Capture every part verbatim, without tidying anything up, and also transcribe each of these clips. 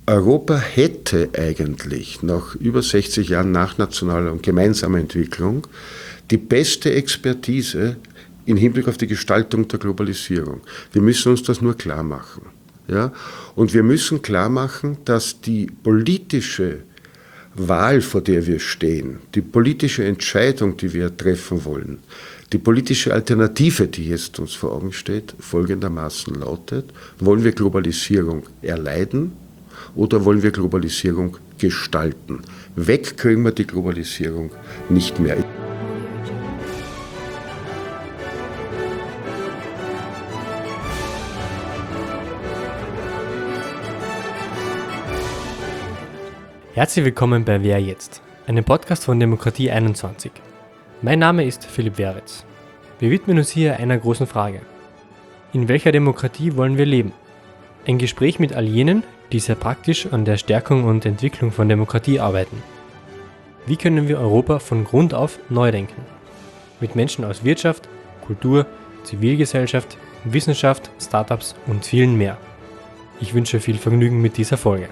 Europa hätte eigentlich nach über sechzig Jahren nachnationaler und gemeinsamer Entwicklung die beste Expertise im Hinblick auf die Gestaltung der Globalisierung. Wir müssen uns das nur klar machen. Ja? Und wir müssen klar machen, dass die politische Wahl, vor der wir stehen, die politische Entscheidung, die wir treffen wollen, die politische Alternative, die jetzt uns vor Augen steht, folgendermaßen lautet: Wollen wir Globalisierung erleiden oder wollen wir Globalisierung gestalten? Weg kriegen wir die Globalisierung nicht mehr. Herzlich willkommen bei Wer jetzt, einem Podcast von Demokratie einundzwanzig. Mein Name ist Philipp Weritz. Wir widmen uns hier einer großen Frage. In welcher Demokratie wollen wir leben? Ein Gespräch mit all jenen, die sehr praktisch an der Stärkung und Entwicklung von Demokratie arbeiten. Wie können wir Europa von Grund auf neu denken? Mit Menschen aus Wirtschaft, Kultur, Zivilgesellschaft, Wissenschaft, Startups und vielen mehr. Ich wünsche viel Vergnügen mit dieser Folge.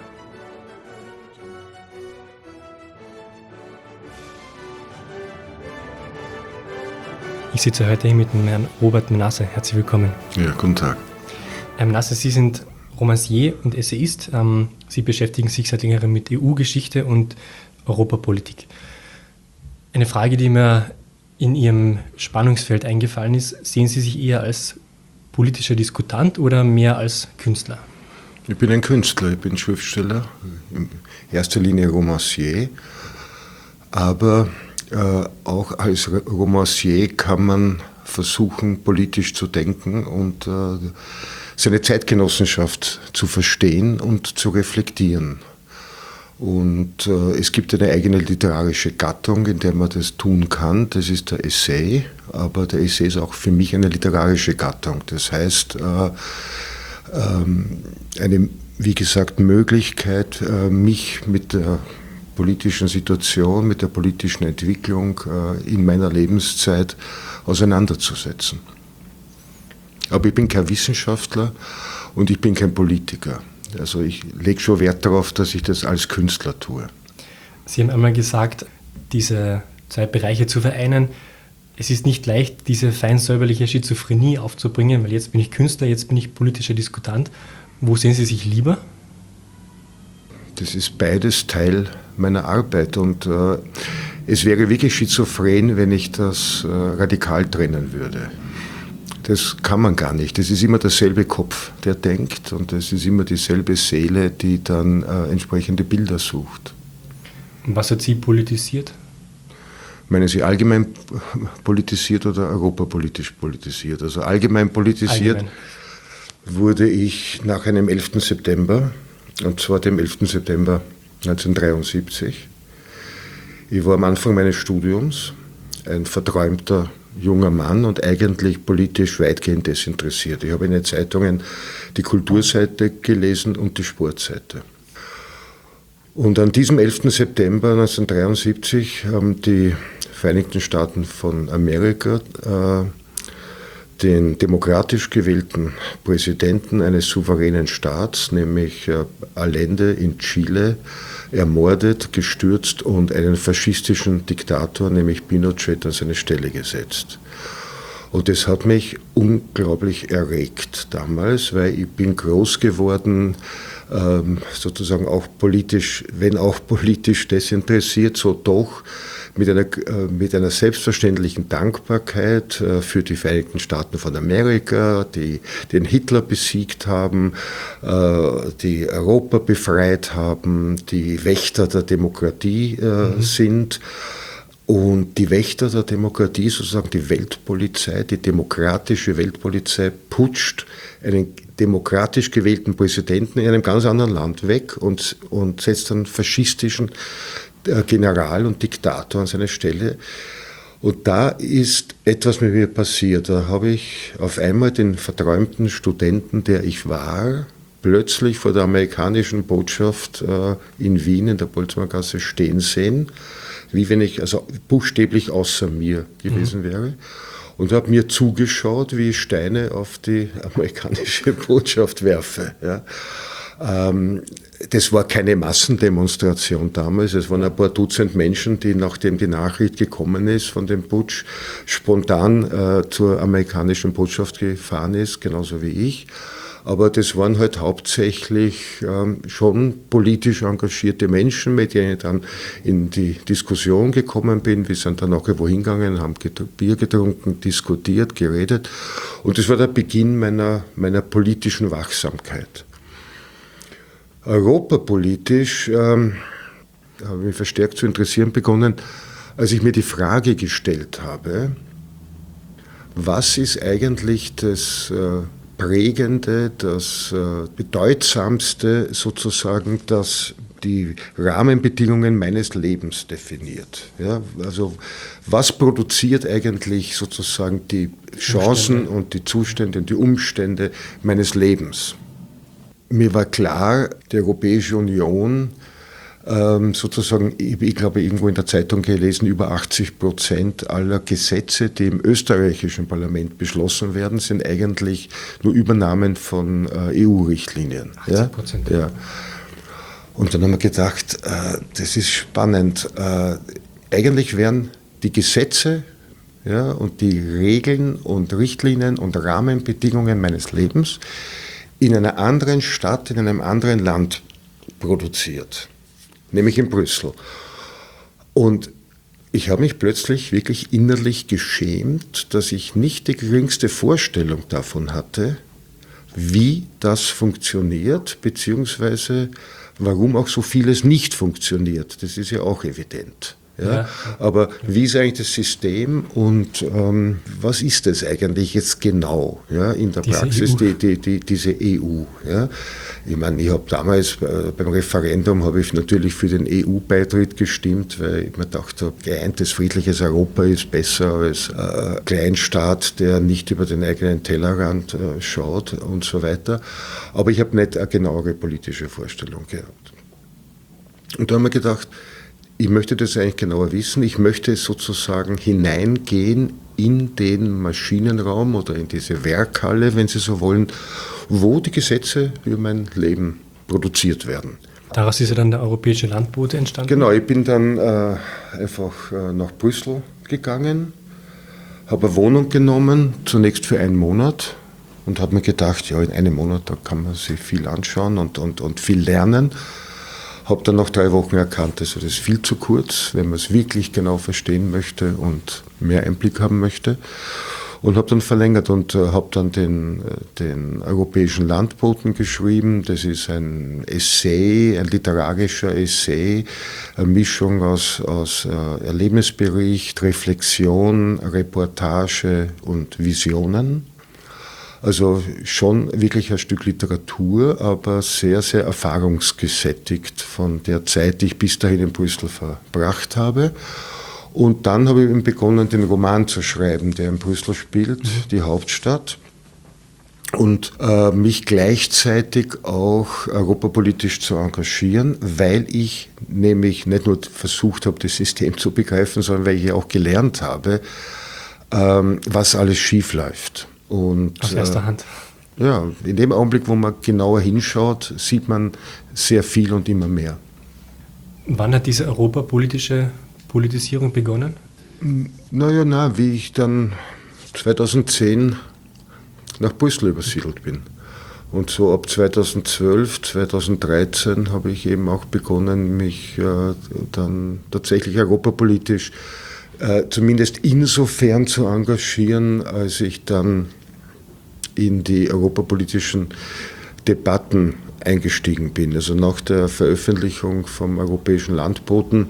Ich sitze heute hier mit dem Herrn Robert Menasse. Herzlich willkommen. Ja, guten Tag. Herr Menasse, Sie sind Romancier und Essayist. Sie beschäftigen sich seit längerem mit E U-Geschichte und Europapolitik. Eine Frage, die mir in Ihrem Spannungsfeld eingefallen ist: Sehen Sie sich eher als politischer Diskutant oder mehr als Künstler? Ich bin ein Künstler, ich bin Schriftsteller, in erster Linie Romancier, aber Äh, auch als Romancier kann man versuchen, politisch zu denken und äh, seine Zeitgenossenschaft zu verstehen und zu reflektieren. Und äh, es gibt eine eigene literarische Gattung, in der man das tun kann, das ist der Essay, aber der Essay ist auch für mich eine literarische Gattung. Das heißt, äh, ähm, eine, wie gesagt, Möglichkeit, äh, mich mit der politischen Situation, mit der politischen Entwicklung äh, in meiner Lebenszeit auseinanderzusetzen. Aber ich bin kein Wissenschaftler und ich bin kein Politiker. Also ich lege schon Wert darauf, dass ich das als Künstler tue. Sie haben einmal gesagt, diese zwei Bereiche zu vereinen. Es ist nicht leicht, diese feinsäuberliche Schizophrenie aufzubringen, weil jetzt bin ich Künstler, jetzt bin ich politischer Diskutant. Wo sehen Sie sich lieber? Das ist beides Teil meiner Arbeit und äh, es wäre wirklich schizophren, wenn ich das äh, radikal trennen würde. Das kann man gar nicht. Das ist immer derselbe Kopf, der denkt, und es ist immer dieselbe Seele, die dann äh, entsprechende Bilder sucht. Und was hat Sie politisiert? Meinen Sie allgemein politisiert oder europapolitisch politisiert? Also allgemein politisiert allgemein. Wurde ich nach einem elften September, und zwar dem elften September neunzehnhundertdreiundsiebzig. Ich war am Anfang meines Studiums ein verträumter junger Mann und eigentlich politisch weitgehend desinteressiert. Ich habe in den Zeitungen die Kulturseite gelesen und die Sportseite. Und an diesem elften September neunzehnhundertdreiundsiebzig haben die Vereinigten Staaten von Amerika äh, den demokratisch gewählten Präsidenten eines souveränen Staats, nämlich Allende in Chile, ermordet, gestürzt und einen faschistischen Diktator, nämlich Pinochet, an seine Stelle gesetzt. Und das hat mich unglaublich erregt damals, weil ich bin groß geworden, ähm, sozusagen auch politisch, wenn auch politisch desinteressiert, so doch mit einer, äh, mit einer selbstverständlichen Dankbarkeit äh, für die Vereinigten Staaten von Amerika, die den Hitler besiegt haben, äh, die Europa befreit haben, die Wächter der Demokratie äh, mhm. sind. Und die Wächter der Demokratie, sozusagen die Weltpolizei, die demokratische Weltpolizei, putscht einen demokratisch gewählten Präsidenten in einem ganz anderen Land weg und, und setzt einen faschistischen General und Diktator an seine Stelle. Und da ist etwas mit mir passiert. Da habe ich auf einmal den verträumten Studenten, der ich war, plötzlich vor der amerikanischen Botschaft in Wien in der Boltzmanngasse stehen sehen, wie wenn ich also buchstäblich außer mir gewesen mhm. wäre. Und habe mir zugeschaut, wie ich Steine auf die amerikanische Botschaft werfe. Ja. Ähm, Das war keine Massendemonstration damals. Es waren ein paar Dutzend Menschen, die, nachdem die Nachricht gekommen ist von dem Putsch, spontan äh, zur amerikanischen Botschaft gefahren ist, genauso wie ich. Aber das waren halt hauptsächlich ähm, schon politisch engagierte Menschen, mit denen ich dann in die Diskussion gekommen bin. Wir sind dann auch wohin gegangen, haben Bier getrunken, diskutiert, geredet. Und das war der Beginn meiner, meiner politischen Wachsamkeit. Europapolitisch ähm, habe ich mich verstärkt zu interessieren begonnen, als ich mir die Frage gestellt habe, was ist eigentlich das äh, Prägende, das äh, Bedeutsamste sozusagen, das die Rahmenbedingungen meines Lebens definiert. Ja, also was produziert eigentlich sozusagen die Chancen Umstände. Und die Zustände und die Umstände meines Lebens? Mir war klar, die Europäische Union, ähm, sozusagen, ich, ich glaube irgendwo in der Zeitung gelesen, über achtzig Prozent aller Gesetze, die im österreichischen Parlament beschlossen werden, sind eigentlich nur Übernahmen von äh, E U-Richtlinien. achtzig Prozent. Ja? Ja. Und dann haben wir gedacht, äh, das ist spannend. Äh, eigentlich wären die Gesetze, ja, und die Regeln und Richtlinien und Rahmenbedingungen meines Lebens in einer anderen Stadt, in einem anderen Land produziert, nämlich in Brüssel. Und ich habe mich plötzlich wirklich innerlich geschämt, dass ich nicht die geringste Vorstellung davon hatte, wie das funktioniert, beziehungsweise warum auch so vieles nicht funktioniert. Das ist ja auch evident. Ja? Ja. Aber wie ist eigentlich das System und ähm, was ist das eigentlich jetzt genau, ja, in der diese Praxis, die, die, die, diese E U? Ja? Ich meine, ich habe damals äh, beim Referendum habe ich natürlich für den E U-Beitritt gestimmt, weil ich mir dachte, geeintes, friedliches Europa ist besser als äh, Kleinstaat, der nicht über den eigenen Tellerrand äh, schaut und so weiter. Aber ich habe nicht eine genauere politische Vorstellung gehabt. Und da haben wir gedacht, ich möchte das eigentlich genauer wissen. Ich möchte sozusagen hineingehen in den Maschinenraum oder in diese Werkhalle, wenn Sie so wollen, wo die Gesetze für mein Leben produziert werden. Daraus ist ja dann der Europäische Landbote entstanden? Genau, ich bin dann äh, einfach äh, nach Brüssel gegangen, habe eine Wohnung genommen, zunächst für einen Monat und habe mir gedacht, ja, in einem Monat, da kann man sich viel anschauen und, und, und viel lernen. Habe dann nach drei Wochen erkannt, also das ist viel zu kurz, wenn man es wirklich genau verstehen möchte und mehr Einblick haben möchte. Und habe dann verlängert und äh, habe dann den, den Europäischen Landboten geschrieben. Das ist ein Essay, ein literarischer Essay, eine Mischung aus, aus äh, Erlebnisbericht, Reflexion, Reportage und Visionen. Also schon wirklich ein Stück Literatur, aber sehr, sehr erfahrungsgesättigt von der Zeit, die ich bis dahin in Brüssel verbracht habe. Und dann habe ich eben begonnen, den Roman zu schreiben, der in Brüssel spielt, mhm. die Hauptstadt. Und äh, mich gleichzeitig auch europapolitisch zu engagieren, weil ich nämlich nicht nur versucht habe, das System zu begreifen, sondern weil ich auch gelernt habe, ähm, was alles schief läuft. Und, aus erster Hand. Äh, ja, in dem Augenblick, wo man genauer hinschaut, sieht man sehr viel und immer mehr. Wann hat diese europapolitische Politisierung begonnen? Naja, na, wie ich dann zweitausendzehn nach Brüssel übersiedelt bin. Und so ab zweitausendzwölf, zweitausenddreizehn habe ich eben auch begonnen, mich äh, dann tatsächlich europapolitisch äh, zumindest insofern zu engagieren, als ich dann in die europapolitischen Debatten eingestiegen bin. Also nach der Veröffentlichung vom Europäischen Landboten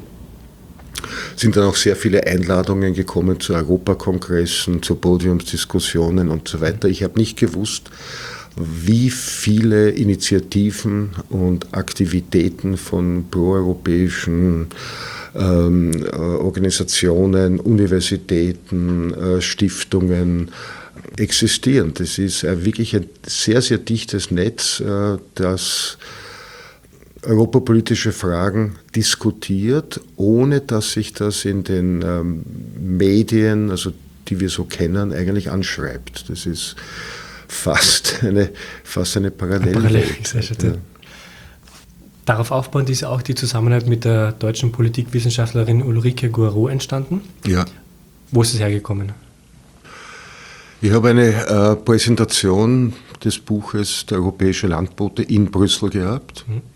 sind dann auch sehr viele Einladungen gekommen zu Europakongressen, zu Podiumsdiskussionen und so weiter. Ich habe nicht gewusst, wie viele Initiativen und Aktivitäten von proeuropäischen ähm, Organisationen, Universitäten, äh, Stiftungen existieren. Das ist äh, wirklich ein sehr, sehr dichtes Netz, äh, das europapolitische Fragen diskutiert, ohne dass sich das in den ähm, Medien, also die wir so kennen, eigentlich anschreibt. Das ist fast eine, fast eine Parallelwelt. Parallel, ja. Darauf aufbauend ist auch die Zusammenarbeit mit der deutschen Politikwissenschaftlerin Ulrike Guarot entstanden. Ja. Wo ist es hergekommen? Ich habe eine äh, Präsentation des Buches Der europäische Landbote in Brüssel gehabt. Mhm.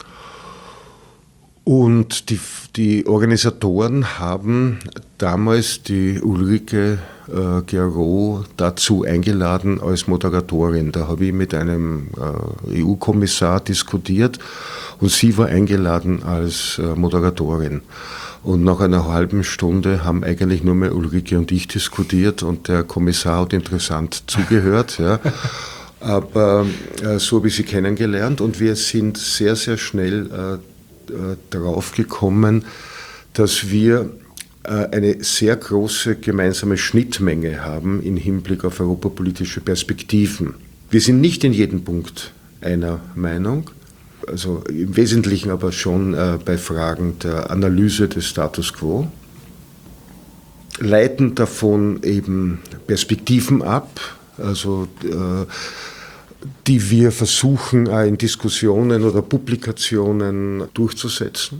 Und die, die Organisatoren haben damals die Ulrike äh, Guarot dazu eingeladen als Moderatorin. Da habe ich mit einem äh, E U-Kommissar diskutiert und sie war eingeladen als äh, Moderatorin. Und nach einer halben Stunde haben eigentlich nur mehr Ulrike und ich diskutiert und der Kommissar hat interessant zugehört. Ja. Aber äh, so habe ich sie kennengelernt und wir sind sehr, sehr schnell äh, darauf gekommen, dass wir eine sehr große gemeinsame Schnittmenge haben im Hinblick auf europapolitische Perspektiven. Wir sind nicht in jedem Punkt einer Meinung, also im Wesentlichen aber schon bei Fragen der Analyse des Status quo, leiten davon eben Perspektiven ab, also die wir versuchen in Diskussionen oder Publikationen durchzusetzen.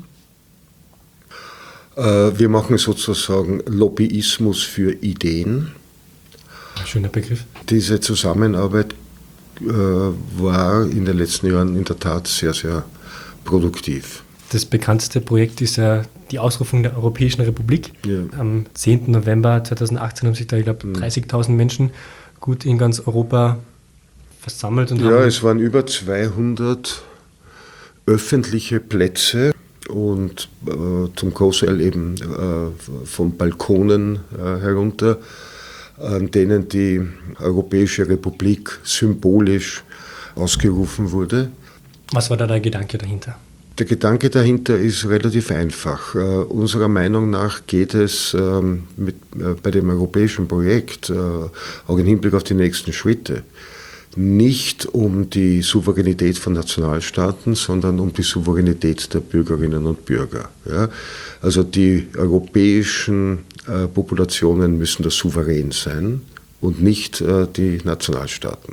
Wir machen sozusagen Lobbyismus für Ideen. Schöner Begriff. Diese Zusammenarbeit war in den letzten Jahren in der Tat sehr, sehr produktiv. Das bekannteste Projekt ist ja die Ausrufung der Europäischen Republik. Ja. Am zehnten November zweitausendachtzehn haben sich da, ich glaube, dreißigtausend Menschen gut in ganz Europa versammelt. Und ja, es waren über zweihundert öffentliche Plätze und äh, zum Großteil eben äh, von Balkonen äh, herunter, an denen die Europäische Republik symbolisch ausgerufen wurde. Was war da der Gedanke dahinter? Der Gedanke dahinter ist relativ einfach. Uh, unserer Meinung nach geht es ähm, mit, äh, bei dem europäischen Projekt, äh, auch im Hinblick auf die nächsten Schritte, nicht um die Souveränität von Nationalstaaten, sondern um die Souveränität der Bürgerinnen und Bürger. Ja? Also die europäischen äh, Populationen müssen da souverän sein und nicht äh, die Nationalstaaten.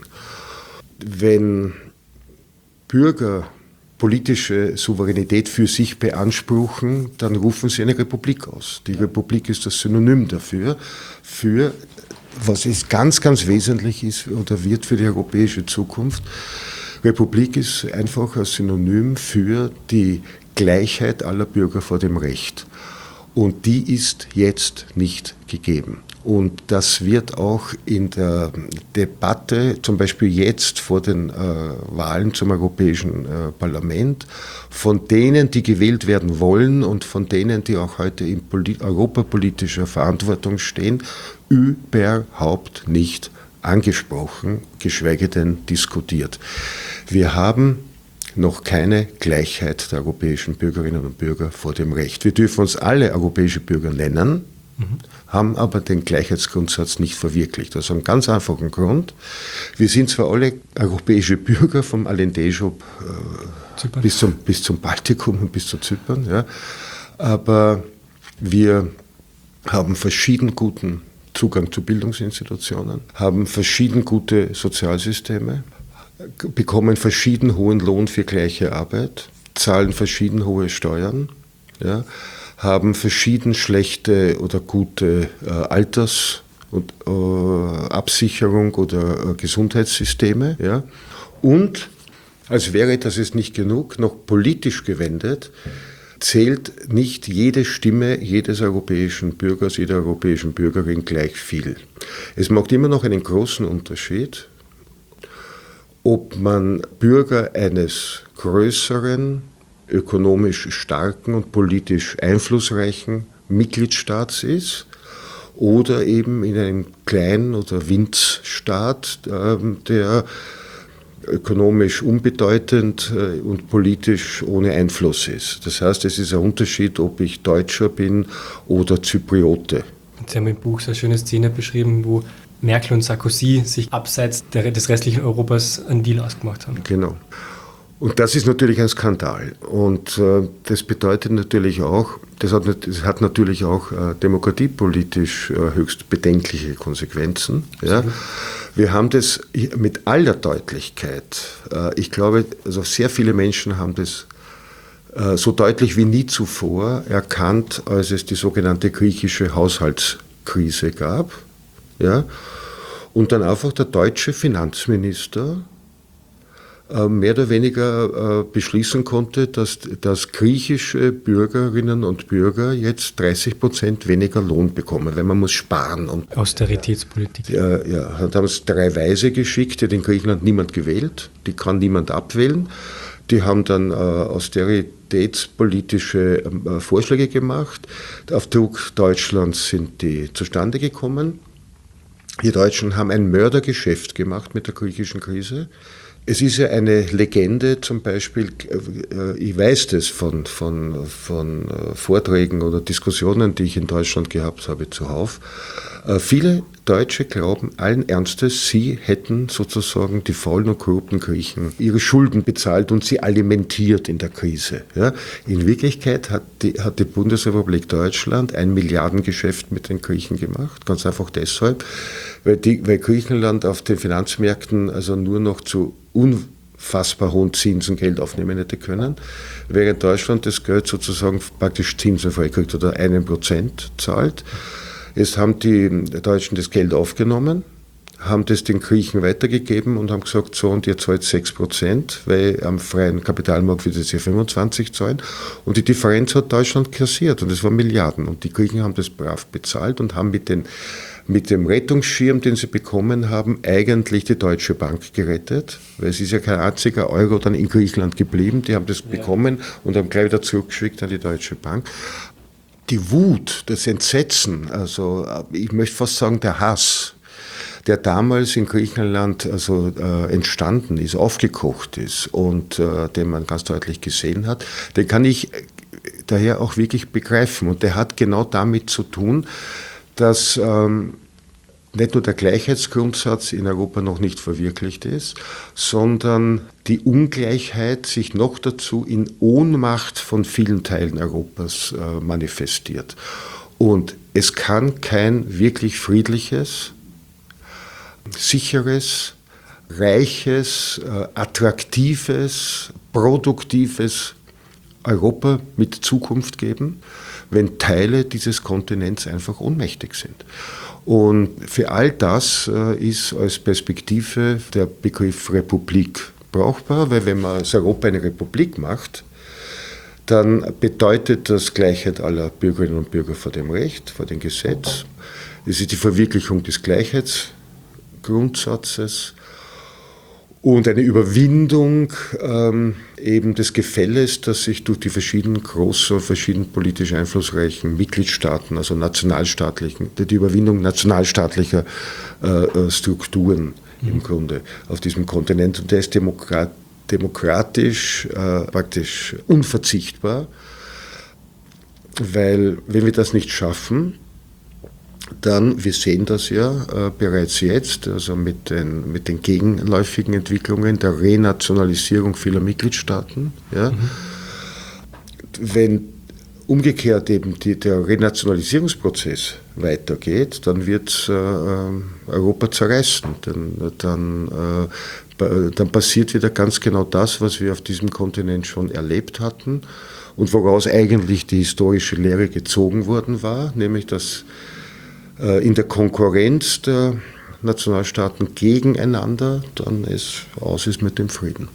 Wenn Bürger politische Souveränität für sich beanspruchen, dann rufen sie eine Republik aus. Die Republik ist das Synonym dafür, für was ist ganz, ganz wesentlich ist oder wird für die europäische Zukunft. Republik ist einfach ein Synonym für die Gleichheit aller Bürger vor dem Recht. Und die ist jetzt nicht gegeben. Und das wird auch in der Debatte, zum Beispiel jetzt vor den äh, Wahlen zum Europäischen äh, Parlament, von denen, die gewählt werden wollen und von denen, die auch heute in polit- europapolitischer Verantwortung stehen, überhaupt nicht angesprochen, geschweige denn diskutiert. Wir haben noch keine Gleichheit der europäischen Bürgerinnen und Bürger vor dem Recht. Wir dürfen uns alle europäische Bürger nennen, mhm. haben aber den Gleichheitsgrundsatz nicht verwirklicht. Das ist ein ganz einfachen Grund. Wir sind zwar alle europäische Bürger vom Alentejo äh, bis, zum, bis zum Baltikum und bis zu Zypern, ja, aber wir haben verschieden guten Zugang zu Bildungsinstitutionen, haben verschieden gute Sozialsysteme, bekommen verschieden hohen Lohn für gleiche Arbeit, zahlen verschieden hohe Steuern, ja, haben verschieden schlechte oder gute äh, Alters- und äh, Absicherung oder äh, Gesundheitssysteme. Ja, und als wäre das jetzt nicht genug, noch politisch gewendet, zählt nicht jede Stimme jedes europäischen Bürgers, jeder europäischen Bürgerin gleich viel. Es macht immer noch einen großen Unterschied, ob man Bürger eines größeren, ökonomisch starken und politisch einflussreichen Mitgliedstaats ist oder eben in einem kleinen oder Winzstaat, der ökonomisch unbedeutend und politisch ohne Einfluss ist. Das heißt, es ist ein Unterschied, ob ich Deutscher bin oder Zypriote. Sie haben im Buch so eine schöne Szene beschrieben, wo Merkel und Sarkozy sich abseits der, des restlichen Europas einen Deal ausgemacht haben. Genau. Und das ist natürlich ein Skandal. Und äh, das bedeutet natürlich auch, das hat, das hat natürlich auch äh, demokratiepolitisch äh, höchst bedenkliche Konsequenzen. Ja. Wir haben das mit aller Deutlichkeit, äh, ich glaube, also sehr viele Menschen haben das so deutlich wie nie zuvor erkannt, als es die sogenannte griechische Haushaltskrise gab. Ja? Und dann einfach der deutsche Finanzminister mehr oder weniger beschließen konnte, dass, dass griechische Bürgerinnen und Bürger jetzt dreißig Prozent weniger Lohn bekommen, weil man muss sparen. Und Austeritätspolitik. Ja, ja, da haben es drei Weise geschickt, die hat in Griechenland niemand gewählt, die kann niemand abwählen. Die haben dann äh, austeritätspolitische äh, Vorschläge gemacht. Auf Druck Deutschlands sind die zustande gekommen. Die Deutschen haben ein Mördergeschäft gemacht mit der griechischen Krise. Es ist ja eine Legende, zum Beispiel, ich weiß das von, von, von Vorträgen oder Diskussionen, die ich in Deutschland gehabt habe zuhauf. Viele Deutsche glauben allen Ernstes, sie hätten sozusagen die faulen und korrupten Griechen ihre Schulden bezahlt und sie alimentiert in der Krise. Ja, in Wirklichkeit hat die, hat die Bundesrepublik Deutschland ein Milliardengeschäft mit den Griechen gemacht, ganz einfach deshalb, weil, die, weil Griechenland auf den Finanzmärkten also nur noch zu unfassbar hohen Zinsen Geld aufnehmen hätte können, während Deutschland das Geld sozusagen praktisch zinsenfrei kriegt oder einen Prozent zahlt. Jetzt haben die Deutschen das Geld aufgenommen, haben das den Griechen weitergegeben und haben gesagt, so, und ihr zahlt sechs Prozent, weil am freien Kapitalmarkt wird es ja fünfundzwanzig zahlen. Und die Differenz hat Deutschland kassiert und das waren Milliarden. Und die Griechen haben das brav bezahlt und haben mit, den, mit dem Rettungsschirm, den sie bekommen haben, eigentlich die Deutsche Bank gerettet, weil es ist ja kein einziger Euro dann in Griechenland geblieben. Die haben das ja. bekommen und haben gleich wieder zurückgeschickt an die Deutsche Bank. Die Wut, das Entsetzen, also ich möchte fast sagen der Hass, der damals in Griechenland also, äh, entstanden ist, aufgekocht ist und äh, den man ganz deutlich gesehen hat, den kann ich daher auch wirklich begreifen. Und der hat genau damit zu tun, dass ähm, nicht nur der Gleichheitsgrundsatz in Europa noch nicht verwirklicht ist, sondern die Ungleichheit sich noch dazu in Ohnmacht von vielen Teilen Europas äh, manifestiert. Und es kann kein wirklich friedliches, sicheres, reiches, äh, attraktives, produktives Europa mit Zukunft geben, wenn Teile dieses Kontinents einfach ohnmächtig sind. Und für all das äh, ist als Perspektive der Begriff Republik brauchbar, weil wenn man aus Europa eine Republik macht, dann bedeutet das Gleichheit aller Bürgerinnen und Bürger vor dem Recht, vor dem Gesetz. Es ist die Verwirklichung des Gleichheitsgrundsatzes und eine Überwindung ähm, eben des Gefälles, das sich durch die verschiedenen großen, verschieden politisch einflussreichen Mitgliedstaaten, also nationalstaatlichen, die Überwindung nationalstaatlicher äh, Strukturen mhm. im Grunde auf diesem Kontinent. Und der ist demokrat, demokratisch äh, praktisch unverzichtbar, weil wenn wir das nicht schaffen, dann, wir sehen das ja äh, bereits jetzt, also mit den, mit den gegenläufigen Entwicklungen der Renationalisierung vieler Mitgliedstaaten. Ja. Mhm. Wenn umgekehrt eben die, der Renationalisierungsprozess weitergeht, dann wird äh, Europa zerreißen. Dann, dann, äh, dann passiert wieder ganz genau das, was wir auf diesem Kontinent schon erlebt hatten und woraus eigentlich die historische Lehre gezogen worden war, nämlich dass in der Konkurrenz der Nationalstaaten gegeneinander dann es aus ist mit dem Frieden.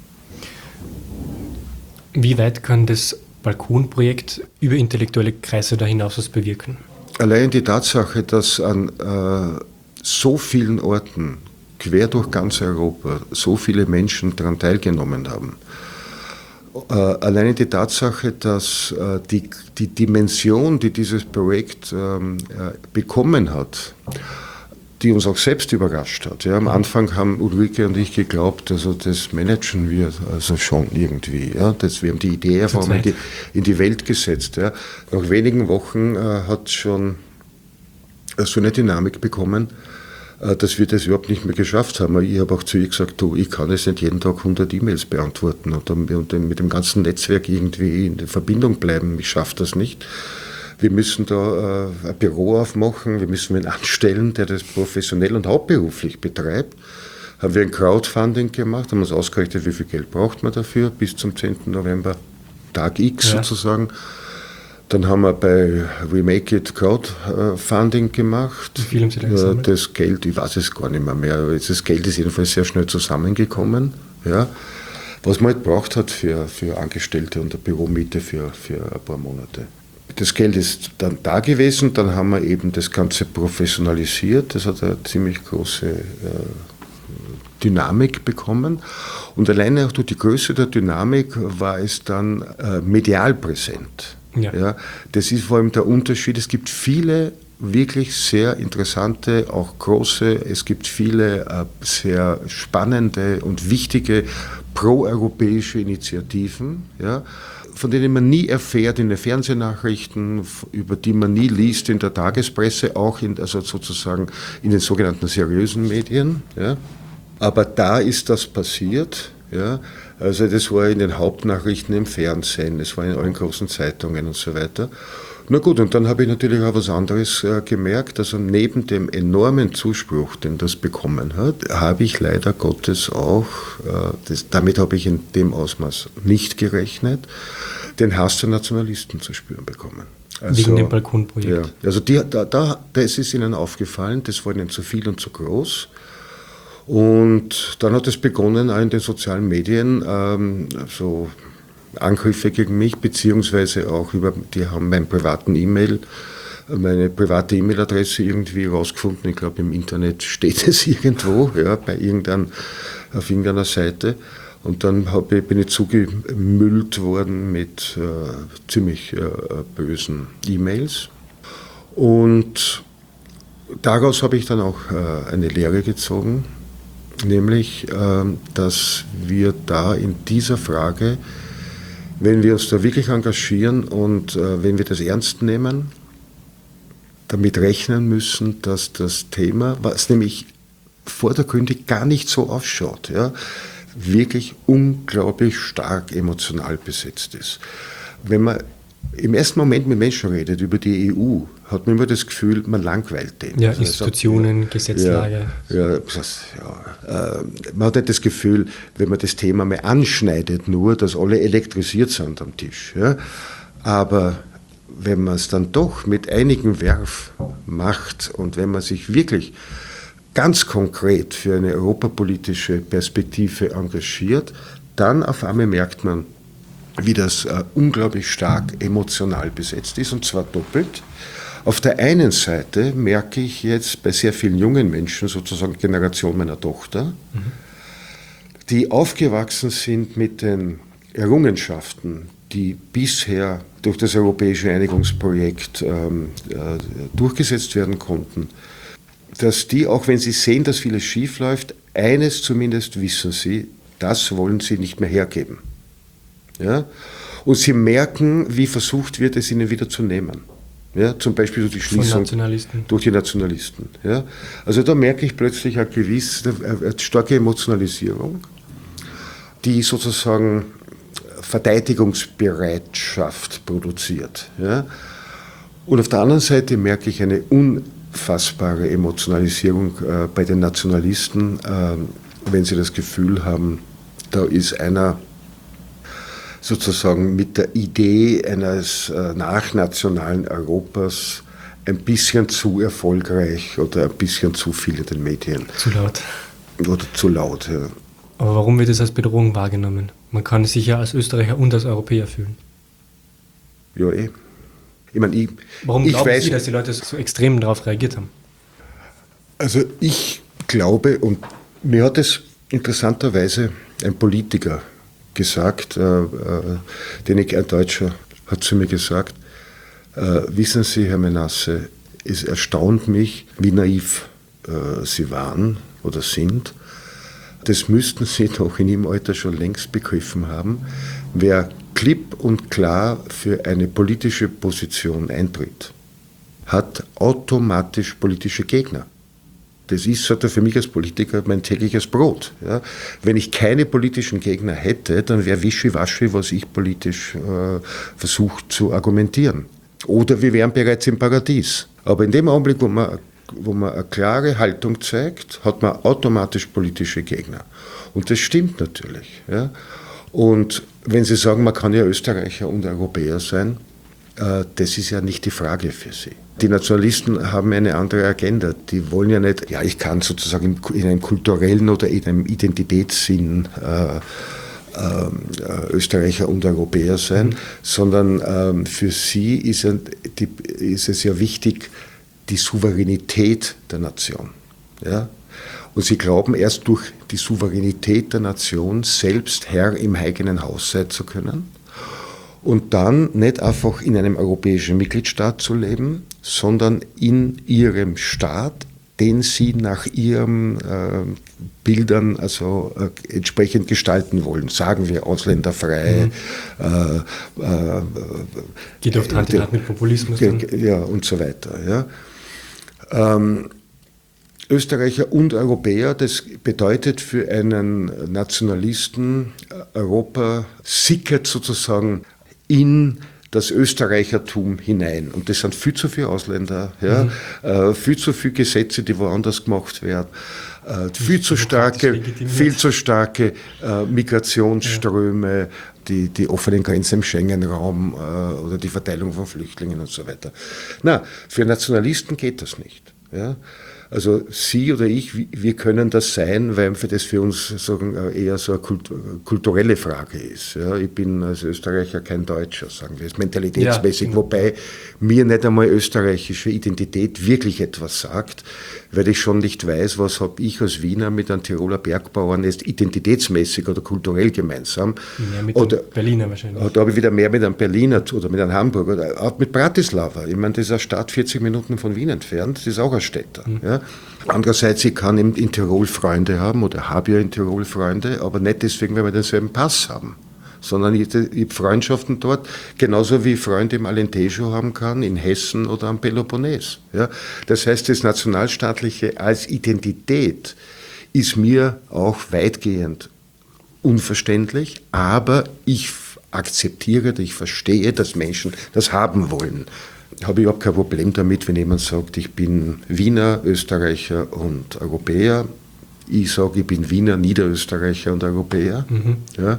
Wie weit kann das Balkonprojekt über intellektuelle Kreise da hinaus was bewirken? Allein die Tatsache, dass an äh, so vielen Orten, quer durch ganz Europa, so viele Menschen daran teilgenommen haben, Äh, alleine die Tatsache, dass äh, die, die Dimension, die dieses Projekt ähm, äh, bekommen hat, die uns auch selbst überrascht hat. Ja, am Anfang haben Ulrike und ich geglaubt, also das managen wir also schon irgendwie. Ja, das, wir haben die Idee einfach in die, in die Welt gesetzt. Ja. Nach wenigen Wochen äh, hat es schon äh, so eine Dynamik bekommen, dass wir das überhaupt nicht mehr geschafft haben. Ich habe auch zu ihr gesagt, du, ich kann jetzt nicht jeden Tag hundert E-Mails beantworten und, und mit dem ganzen Netzwerk irgendwie in Verbindung bleiben. Ich schaffe das nicht. Wir müssen da äh, ein Büro aufmachen, wir müssen einen anstellen, der das professionell und hauptberuflich betreibt. Haben wir ein Crowdfunding gemacht, haben uns ausgerechnet, wie viel Geld braucht man dafür bis zum zehnten November. Tag X ja. sozusagen. Dann haben wir bei We Make It Crowdfunding gemacht. Wie viel haben Sie da gesammelt? Das Geld, ich weiß es gar nicht mehr mehr, aber das Geld ist jedenfalls sehr schnell zusammengekommen. Ja. Was man halt braucht hat für, für Angestellte und eine Büromiete für, für ein paar Monate. Das Geld ist dann da gewesen, dann haben wir eben das Ganze professionalisiert. Das hat eine ziemlich große äh, Dynamik bekommen. Und alleine auch durch die Größe der Dynamik war es dann äh, medial präsent. Ja. Ja, das ist vor allem der Unterschied. Es gibt viele wirklich sehr interessante, auch große, es gibt viele äh, sehr spannende und wichtige proeuropäische Initiativen, ja, von denen man nie erfährt in den Fernsehnachrichten, über die man nie liest in der Tagespresse, auch in, also sozusagen in den sogenannten seriösen Medien. Ja. Aber da ist das passiert. Ja. Also das war in den Hauptnachrichten im Fernsehen, es war in allen großen Zeitungen und so weiter. Na gut, und dann habe ich natürlich auch was anderes äh, gemerkt. Also neben dem enormen Zuspruch, den das bekommen hat, habe ich leider Gottes auch, äh, das, damit habe ich in dem Ausmaß nicht gerechnet, den Hass der Nationalisten zu spüren bekommen. Also, wegen dem Balkonprojekt. Ja, also die, da, da, das ist ihnen aufgefallen, das war ihnen zu viel und zu groß. Und dann hat es begonnen, auch in den sozialen Medien ähm, so Angriffe gegen mich, beziehungsweise auch über, die haben meinen privaten E-Mail, meine private E-Mail-Adresse irgendwie rausgefunden. Ich glaube, im Internet steht es irgendwo, ja, bei irgendein, auf irgendeiner Seite. Und dann hab ich, bin ich zugemüllt worden mit äh, ziemlich äh, bösen E-Mails. Und daraus habe ich dann auch äh, eine Lehre gezogen. Nämlich, dass wir da in dieser Frage, wenn wir uns da wirklich engagieren und wenn wir das ernst nehmen, damit rechnen müssen, dass das Thema, was nämlich vordergründig gar nicht so ausschaut, ja, wirklich unglaublich stark emotional besetzt ist. Wenn man im ersten Moment mit Menschen redet über die E U, hat man immer das Gefühl, man langweilt den. Ja, also Institutionen, sagt, Gesetzlage. Ja, ja, das, ja, äh, man hat nicht das Gefühl, wenn man das Thema mal anschneidet, nur, dass alle elektrisiert sind am Tisch. Ja. Aber wenn man es dann doch mit einigen Werf macht und wenn man sich wirklich ganz konkret für eine europapolitische Perspektive engagiert, dann auf einmal merkt man, wie das äh, unglaublich stark emotional besetzt ist, und zwar doppelt. Auf der einen Seite merke ich jetzt bei sehr vielen jungen Menschen, sozusagen Generation meiner Tochter, mhm. die aufgewachsen sind mit den Errungenschaften, die bisher durch das europäische Einigungsprojekt ähm, äh, durchgesetzt werden konnten, dass die, auch wenn sie sehen, dass vieles schief läuft, eines zumindest wissen sie, das wollen sie nicht mehr hergeben. Ja? Und sie merken, wie versucht wird, es ihnen wieder zu nehmen. Ja? Zum Beispiel durch die Schließung Nationalisten. durch die Nationalisten. Ja? Also da merke ich plötzlich eine gewisse, eine starke Emotionalisierung, die sozusagen Verteidigungsbereitschaft produziert. Ja? Und auf der anderen Seite merke ich eine unfassbare Emotionalisierung äh, bei den Nationalisten, äh, wenn sie das Gefühl haben, da ist einer sozusagen mit der Idee eines äh, nachnationalen Europas ein bisschen zu erfolgreich oder ein bisschen zu viel in den Medien. Zu laut. Oder zu laut, ja. Aber warum wird es als Bedrohung wahrgenommen? Man kann sich ja als Österreicher und als Europäer fühlen. Ja, eh. Ich meine, ich, warum ich glauben weiß, Sie, dass die Leute so extrem darauf reagiert haben? Also ich glaube, und mir hat es interessanterweise ein Politiker gesagt, äh, äh, den ich, ein Deutscher, hat zu mir gesagt, äh, wissen Sie, Herr Menasse, es erstaunt mich, wie naiv äh, Sie waren oder sind. Das müssten Sie doch in Ihrem Alter schon längst begriffen haben. Wer klipp und klar für eine politische Position eintritt, hat automatisch politische Gegner. Das ist halt für mich als Politiker mein tägliches Brot. Ja. Wenn ich keine politischen Gegner hätte, dann wäre wischiwaschi, was ich politisch äh, versuche zu argumentieren. Oder wir wären bereits im Paradies. Aber in dem Augenblick, wo man, wo man eine klare Haltung zeigt, hat man automatisch politische Gegner. Und das stimmt natürlich. Ja. Und wenn Sie sagen, man kann ja Österreicher und Europäer sein, äh, das ist ja nicht die Frage für Sie. Die Nationalisten haben eine andere Agenda. Die wollen ja nicht, ja, ich kann sozusagen in einem kulturellen oder in einem Identitätssinn äh, äh, Österreicher und Europäer sein, mhm. sondern äh, für sie ist, ja, die, ist es ja wichtig, die Souveränität der Nation. Ja? Und sie glauben, erst durch die Souveränität der Nation selbst Herr im eigenen Haus sein zu können und dann nicht einfach in einem europäischen Mitgliedstaat zu leben, sondern in ihrem Staat, den sie nach ihren äh, Bildern also äh, entsprechend gestalten wollen. Sagen wir ausländerfrei. Mhm. Äh, äh, Geht oft Hand in Hand mit Populismus. Dann. Ja, und so weiter. Ja. Ähm, Österreicher und Europäer, das bedeutet für einen Nationalisten, Europa sickert sozusagen in das Österreichertum hinein. Und das sind viel zu viele Ausländer, ja, mhm. äh, viel zu viele Gesetze, die woanders gemacht werden, äh, viel, zu starke, viel zu starke äh, Migrationsströme, ja. die, die offenen Grenzen im Schengen-Raum äh, oder die Verteilung von Flüchtlingen und so weiter. Na, für Nationalisten geht das nicht. Ja. Also Sie oder ich, wir können das sein, weil für das für uns sagen, eher so eine kulturelle Frage ist. Ja, ich bin als Österreicher kein Deutscher, sagen wir es, mentalitätsmäßig, ja. Wobei mir nicht einmal österreichische Identität wirklich etwas sagt, weil ich schon nicht weiß, was habe ich als Wiener mit einem Tiroler Bergbauern jetzt identitätsmäßig oder kulturell gemeinsam. Mehr mit oder, einem Berliner wahrscheinlich. Da habe ich wieder mehr mit einem Berliner oder mit einem Hamburger, oder auch mit Bratislava. Ich meine, das ist eine Stadt vierzig Minuten von Wien entfernt, das ist auch ein Städter. Mhm. Ja. Andererseits, ich kann in, in Tirol Freunde haben oder habe ja in Tirol Freunde, aber nicht deswegen, weil wir denselben Pass haben, sondern ich, ich habe Freundschaften dort, genauso wie ich Freunde im Alentejo haben kann, in Hessen oder am Peloponnes. Ja? Das heißt, das Nationalstaatliche als Identität ist mir auch weitgehend unverständlich, aber ich akzeptiere, ich verstehe, dass Menschen das haben wollen. Ich habe überhaupt kein Problem damit, wenn jemand sagt, ich bin Wiener, Österreicher und Europäer. Ich sage, ich bin Wiener, Niederösterreicher und Europäer. Mhm. Ja.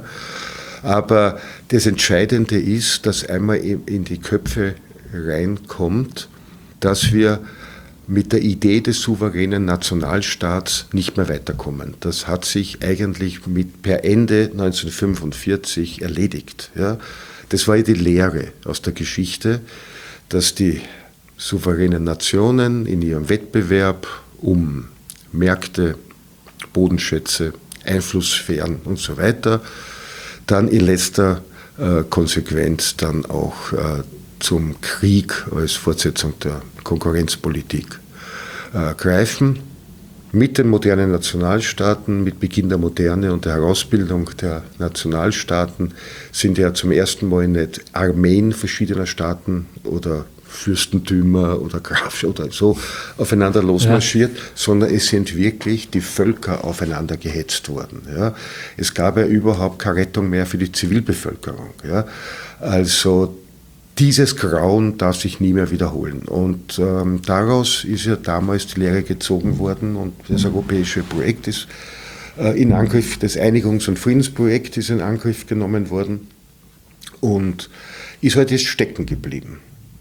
Aber das Entscheidende ist, dass einmal in die Köpfe reinkommt, dass wir mit der Idee des souveränen Nationalstaats nicht mehr weiterkommen. Das hat sich eigentlich mit per Ende neunzehnhundertfünfundvierzig erledigt. Ja. Das war ja die Lehre aus der Geschichte, dass die souveränen Nationen in ihrem Wettbewerb um Märkte, Bodenschätze, Einflusssphären und so weiter dann in letzter äh, Konsequenz dann auch äh, zum Krieg als Fortsetzung der Konkurrenzpolitik äh, greifen. Mit den modernen Nationalstaaten, mit Beginn der Moderne und der Herausbildung der Nationalstaaten sind ja zum ersten Mal nicht Armeen verschiedener Staaten oder Fürstentümer oder Graf oder so aufeinander losmarschiert, ja. sondern es sind wirklich die Völker aufeinander gehetzt worden. Ja. Es gab ja überhaupt keine Rettung mehr für die Zivilbevölkerung. Ja. Also dieses Grauen darf sich nie mehr wiederholen. Und ähm, daraus ist ja damals die Lehre gezogen worden und das europäische Projekt ist äh, in Angriff, das Einigungs- und Friedensprojekt ist in Angriff genommen worden und ist halt jetzt stecken geblieben.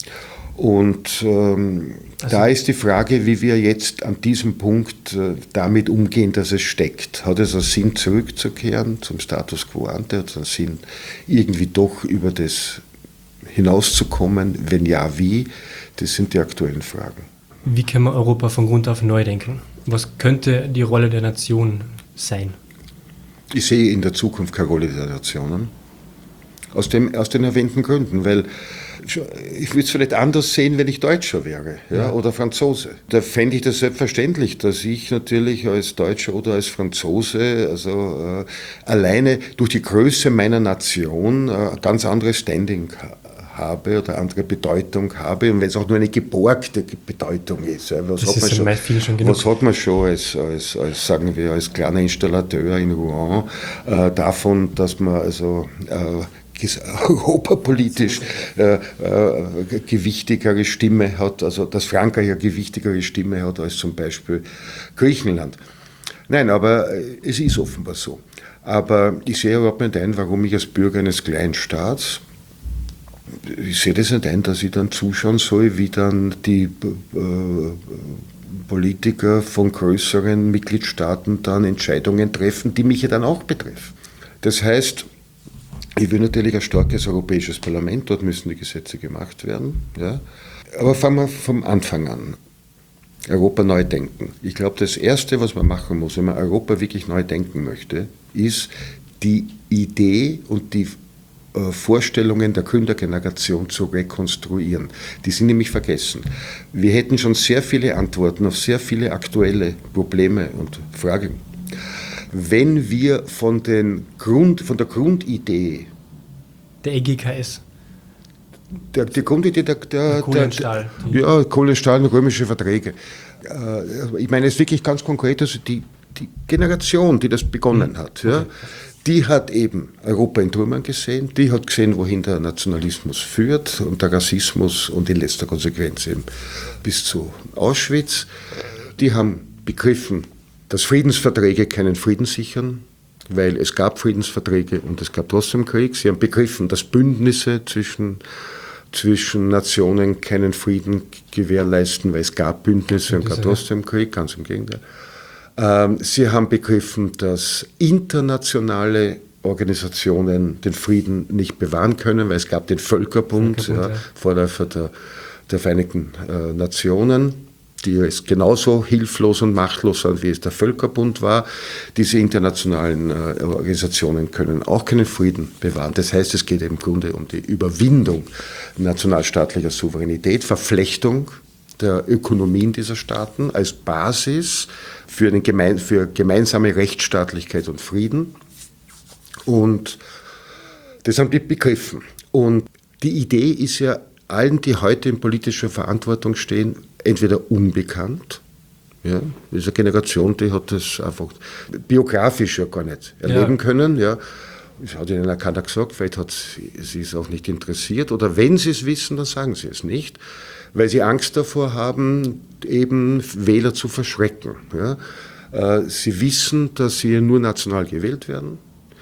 Und ähm, also, da ist die Frage, wie wir jetzt an diesem Punkt äh, damit umgehen, dass es steckt. Hat es einen Sinn, zurückzukehren zum Status quo ante? Hat es einen Sinn, irgendwie doch über das hinauszukommen? Wenn ja, wie? Das sind die aktuellen Fragen. Wie können wir Europa von Grund auf neu denken? Was könnte die Rolle der Nation sein? Ich sehe in der Zukunft keine Rolle der Nationen. Aus, dem, aus den erwähnten Gründen, weil ich würde es vielleicht anders sehen, wenn ich Deutscher wäre, ja, ja. oder Franzose. Da fände ich das selbstverständlich, dass ich natürlich als Deutscher oder als Franzose also äh, alleine durch die Größe meiner Nation äh, ganz anderes Standing habe oder andere Bedeutung habe und wenn es auch nur eine geborgte Bedeutung ist. Ja, was, hat, ist man schon, schon was hat man schon als, als, als, sagen wir, als kleiner Installateur in Rouen äh, davon, dass man also äh, europapolitisch äh, äh, gewichtigere Stimme hat, also dass Frankreich eine gewichtigere Stimme hat als zum Beispiel Griechenland. Nein, aber es ist offenbar so. Aber ich sehe überhaupt nicht ein, warum ich als Bürger eines kleinen Staats, ich sehe das nicht ein, dass ich dann zuschauen soll, wie dann die äh, Politiker von größeren Mitgliedstaaten dann Entscheidungen treffen, die mich ja dann auch betreffen. Das heißt, ich will natürlich ein starkes europäisches Parlament, dort müssen die Gesetze gemacht werden. Ja. Aber fangen wir vom Anfang an. Europa neu denken. Ich glaube, das Erste, was man machen muss, wenn man Europa wirklich neu denken möchte, ist die Idee und die äh, Vorstellungen der Gründergeneration zu rekonstruieren. Die sind nämlich vergessen. Wir hätten schon sehr viele Antworten auf sehr viele aktuelle Probleme und Fragen, wenn wir von, den Grund, von der Grundidee der E G K S. Der, die Grundidee der, der, der Kohlenstahl. Der, ja, Kohlenstahl und römische Verträge. Äh, ich meine, es ist wirklich ganz konkret, also die, die Generation, die das begonnen mhm. hat, ja, okay. Die hat eben Europa in Trümmern gesehen, die hat gesehen, wohin der Nationalismus führt und der Rassismus und in letzter Konsequenz eben bis zu Auschwitz. Die haben begriffen, dass Friedensverträge keinen Frieden sichern, weil es gab Friedensverträge und es gab trotzdem Krieg. Sie haben begriffen, dass Bündnisse zwischen, zwischen Nationen keinen Frieden gewährleisten, weil es gab Bündnisse und gab trotzdem Krieg, ganz im Gegenteil. Ähm, sie haben begriffen, dass internationale Organisationen den Frieden nicht bewahren können, weil es gab den Völkerbund, Völkerbund ja, ja. Vorläufer der, der Vereinigten äh, Nationen, die es genauso hilflos und machtlos sind, wie es der Völkerbund war. Diese internationalen äh, Organisationen können auch keinen Frieden bewahren. Das heißt, es geht im Grunde um die Überwindung nationalstaatlicher Souveränität, Verflechtung der Ökonomien dieser Staaten als Basis für, eine gemein, für gemeinsame Rechtsstaatlichkeit und Frieden. Und das haben die begriffen. Und die Idee ist ja allen, die heute in politischer Verantwortung stehen, entweder unbekannt, ja, das ist eine Generation, die hat das einfach biografisch ja gar nicht erleben ja. können, ja. Das hat ihnen keiner gesagt, vielleicht hat sie es auch nicht interessiert, oder wenn sie es wissen, dann sagen sie es nicht, weil sie Angst davor haben, eben Wähler zu verschrecken. Ja. Sie wissen, dass sie nur national gewählt werden,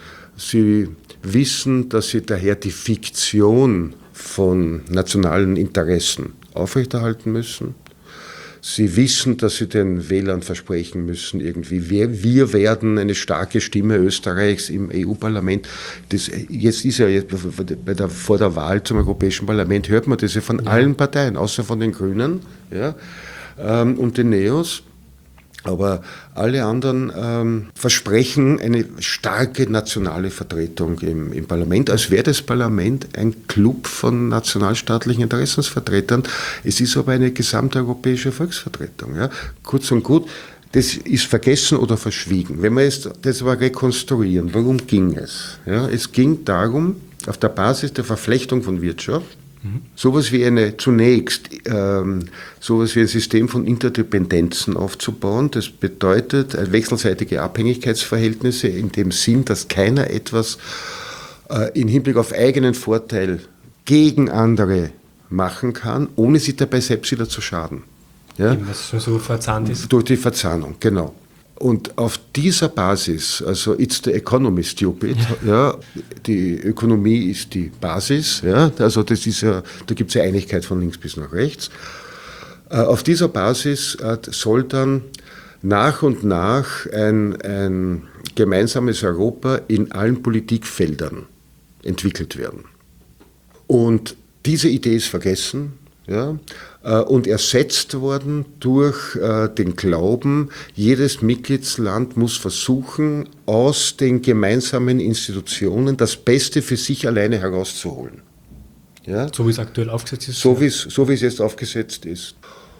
sie wissen, dass sie daher die Fiktion von nationalen Interessen aufrechterhalten müssen. Sie wissen, dass sie den Wählern versprechen müssen, irgendwie, wir, wir werden eine starke Stimme Österreichs im E U-Parlament. Das, jetzt ist ja jetzt bei der, vor der Wahl zum Europäischen Parlament, hört man das ja von ja. allen Parteien, außer von den Grünen ja, ähm, und den Neos. Aber alle anderen ähm, versprechen eine starke nationale Vertretung im, im Parlament, als wäre das Parlament ein Club von nationalstaatlichen Interessensvertretern. Es ist aber eine gesamteuropäische Volksvertretung. Ja. Kurz und gut, das ist vergessen oder verschwiegen. Wenn wir jetzt das aber rekonstruieren, worum ging es? Ja, es ging darum, auf der Basis der Verflechtung von Wirtschaft, sowas wie eine, zunächst, ähm, sowas wie ein System von Interdependenzen aufzubauen. Das bedeutet äh, wechselseitige Abhängigkeitsverhältnisse in dem Sinn, dass keiner etwas äh, im Hinblick auf eigenen Vorteil gegen andere machen kann, ohne sich dabei selbst wieder zu schaden. Ja? Was schon so verzahnt ist. Durch die Verzahnung, genau. Und auf dieser Basis, also it's the economy stupid, ja. ja, die Ökonomie ist die Basis, ja, also das ist ja, da gibt es ja Einigkeit von links bis nach rechts. Äh, auf dieser Basis äh, soll dann nach und nach ein, ein gemeinsames Europa in allen Politikfeldern entwickelt werden. Und diese Idee ist vergessen. Ja, und ersetzt worden durch äh, den Glauben, jedes Mitgliedsland muss versuchen, aus den gemeinsamen Institutionen das Beste für sich alleine herauszuholen. Ja? So wie es aktuell aufgesetzt ist? So wie es, so wie es jetzt aufgesetzt ist.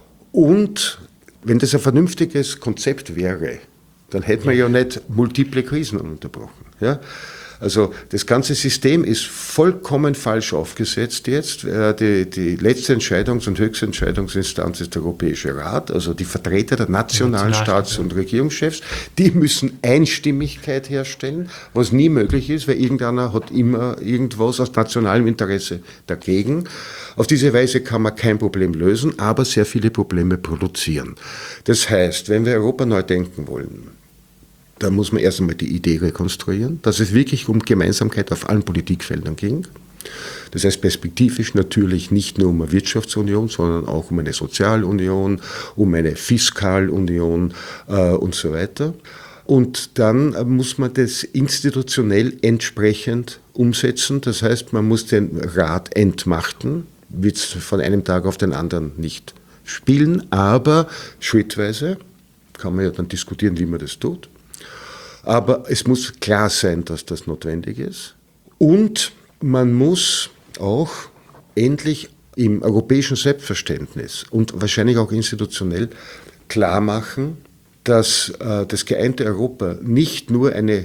Und wenn das ein vernünftiges Konzept wäre, dann hätte man ja, ja nicht multiple Krisen unterbrochen. Ja? Also das ganze System ist vollkommen falsch aufgesetzt jetzt. Die, die letzte Entscheidungs- und höchste Entscheidungsinstanz ist der Europäische Rat, also die Vertreter der nationalen Staats- und Regierungschefs, die müssen Einstimmigkeit herstellen, was nie möglich ist, weil irgendeiner hat immer irgendwas aus nationalem Interesse dagegen. Auf diese Weise kann man kein Problem lösen, aber sehr viele Probleme produzieren. Das heißt, wenn wir Europa neu denken wollen, Da muss man erst einmal die Idee rekonstruieren, dass es wirklich um Gemeinsamkeit auf allen Politikfeldern ging. Das heißt perspektivisch natürlich nicht nur um eine Wirtschaftsunion, sondern auch um eine Sozialunion, um eine Fiskalunion äh, und so weiter. Und dann muss man das institutionell entsprechend umsetzen. Das heißt, man muss den Rat entmachten, wird es von einem Tag auf den anderen nicht spielen, aber schrittweise kann man ja dann diskutieren, wie man das tut. Aber es muss klar sein, dass das notwendig ist. Und man muss auch endlich im europäischen Selbstverständnis und wahrscheinlich auch institutionell klar machen, dass äh, das geeinte Europa nicht nur eine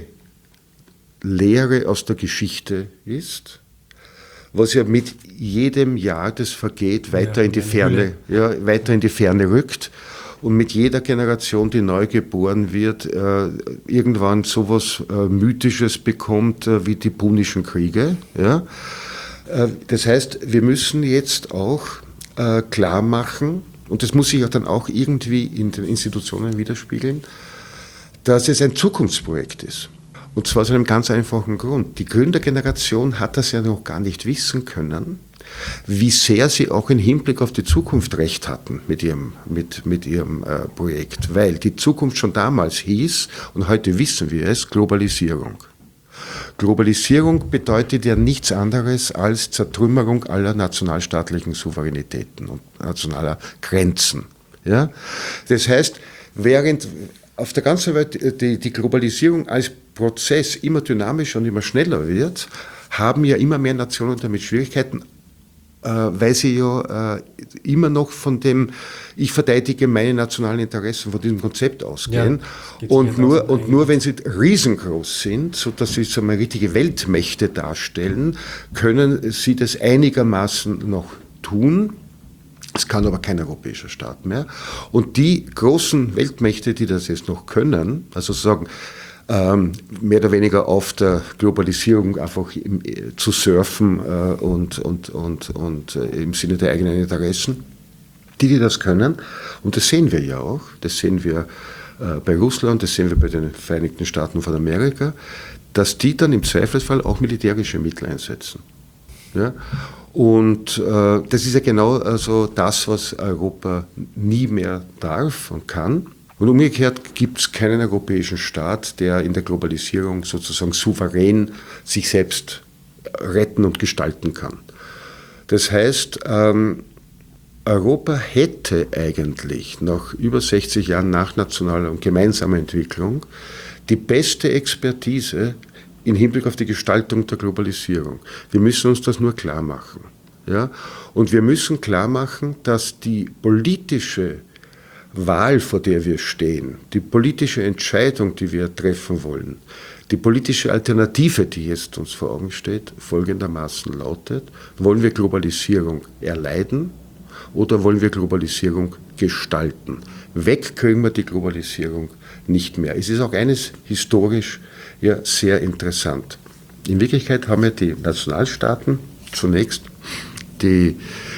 Lehre aus der Geschichte ist, was ja mit jedem Jahr, das vergeht, weiter, ja, in die Ferne, ja, weiter in die Ferne rückt und mit jeder Generation, die neu geboren wird, äh, irgendwann sowas äh, Mythisches bekommt äh, wie die Punischen Kriege. Ja? Äh, das heißt, wir müssen jetzt auch äh, klar machen, und das muss sich ja dann auch irgendwie in den Institutionen widerspiegeln, dass es ein Zukunftsprojekt ist. Und zwar aus einem ganz einfachen Grund. Die Gründergeneration hat das ja noch gar nicht wissen können, wie sehr sie auch im Hinblick auf die Zukunft recht hatten mit ihrem, mit, mit ihrem äh, Projekt. Weil die Zukunft schon damals hieß, und heute wissen wir es, Globalisierung. Globalisierung bedeutet ja nichts anderes als Zertrümmerung aller nationalstaatlichen Souveränitäten und nationaler Grenzen. Ja? Das heißt, während auf der ganzen Welt die, die Globalisierung als Prozess immer dynamischer und immer schneller wird, haben ja immer mehr Nationen damit Schwierigkeiten, äh, weil sie ja äh, immer noch von dem, ich verteidige meine nationalen Interessen, von diesem Konzept ausgehen. Ja, und, nur, und nur wenn sie riesengroß sind, sodass sie so eine richtige Weltmächte darstellen, können sie das einigermaßen noch tun. Es kann aber kein europäischer Staat mehr. Und die großen Weltmächte, die das jetzt noch können, also sagen, ähm, mehr oder weniger auf der Globalisierung einfach im, äh, zu surfen äh, und, und, und, und äh, im Sinne der eigenen Interessen, die, die das können, und das sehen wir ja auch, das sehen wir äh, bei Russland, das sehen wir bei den Vereinigten Staaten von Amerika, dass die dann im Zweifelsfall auch militärische Mittel einsetzen. Ja? Und äh, das ist ja genau also das, was Europa nie mehr darf und kann. Und umgekehrt gibt es keinen europäischen Staat, der in der Globalisierung sozusagen souverän sich selbst retten und gestalten kann. Das heißt, ähm, Europa hätte eigentlich nach über sechzig Jahren nachnationaler und gemeinsamer Entwicklung die beste Expertise im Hinblick auf die Gestaltung der Globalisierung. Wir müssen uns das nur klar machen. Ja? Und wir müssen klar machen, dass die politische Wahl, vor der wir stehen, die politische Entscheidung, die wir treffen wollen, die politische Alternative, die jetzt uns vor Augen steht, folgendermaßen lautet: Wollen wir Globalisierung erleiden oder wollen wir Globalisierung gestalten? Weg kriegen wir die Globalisierung nicht mehr. Es ist auch eines historisch ja sehr interessant. In Wirklichkeit haben ja die Nationalstaaten zunächst die,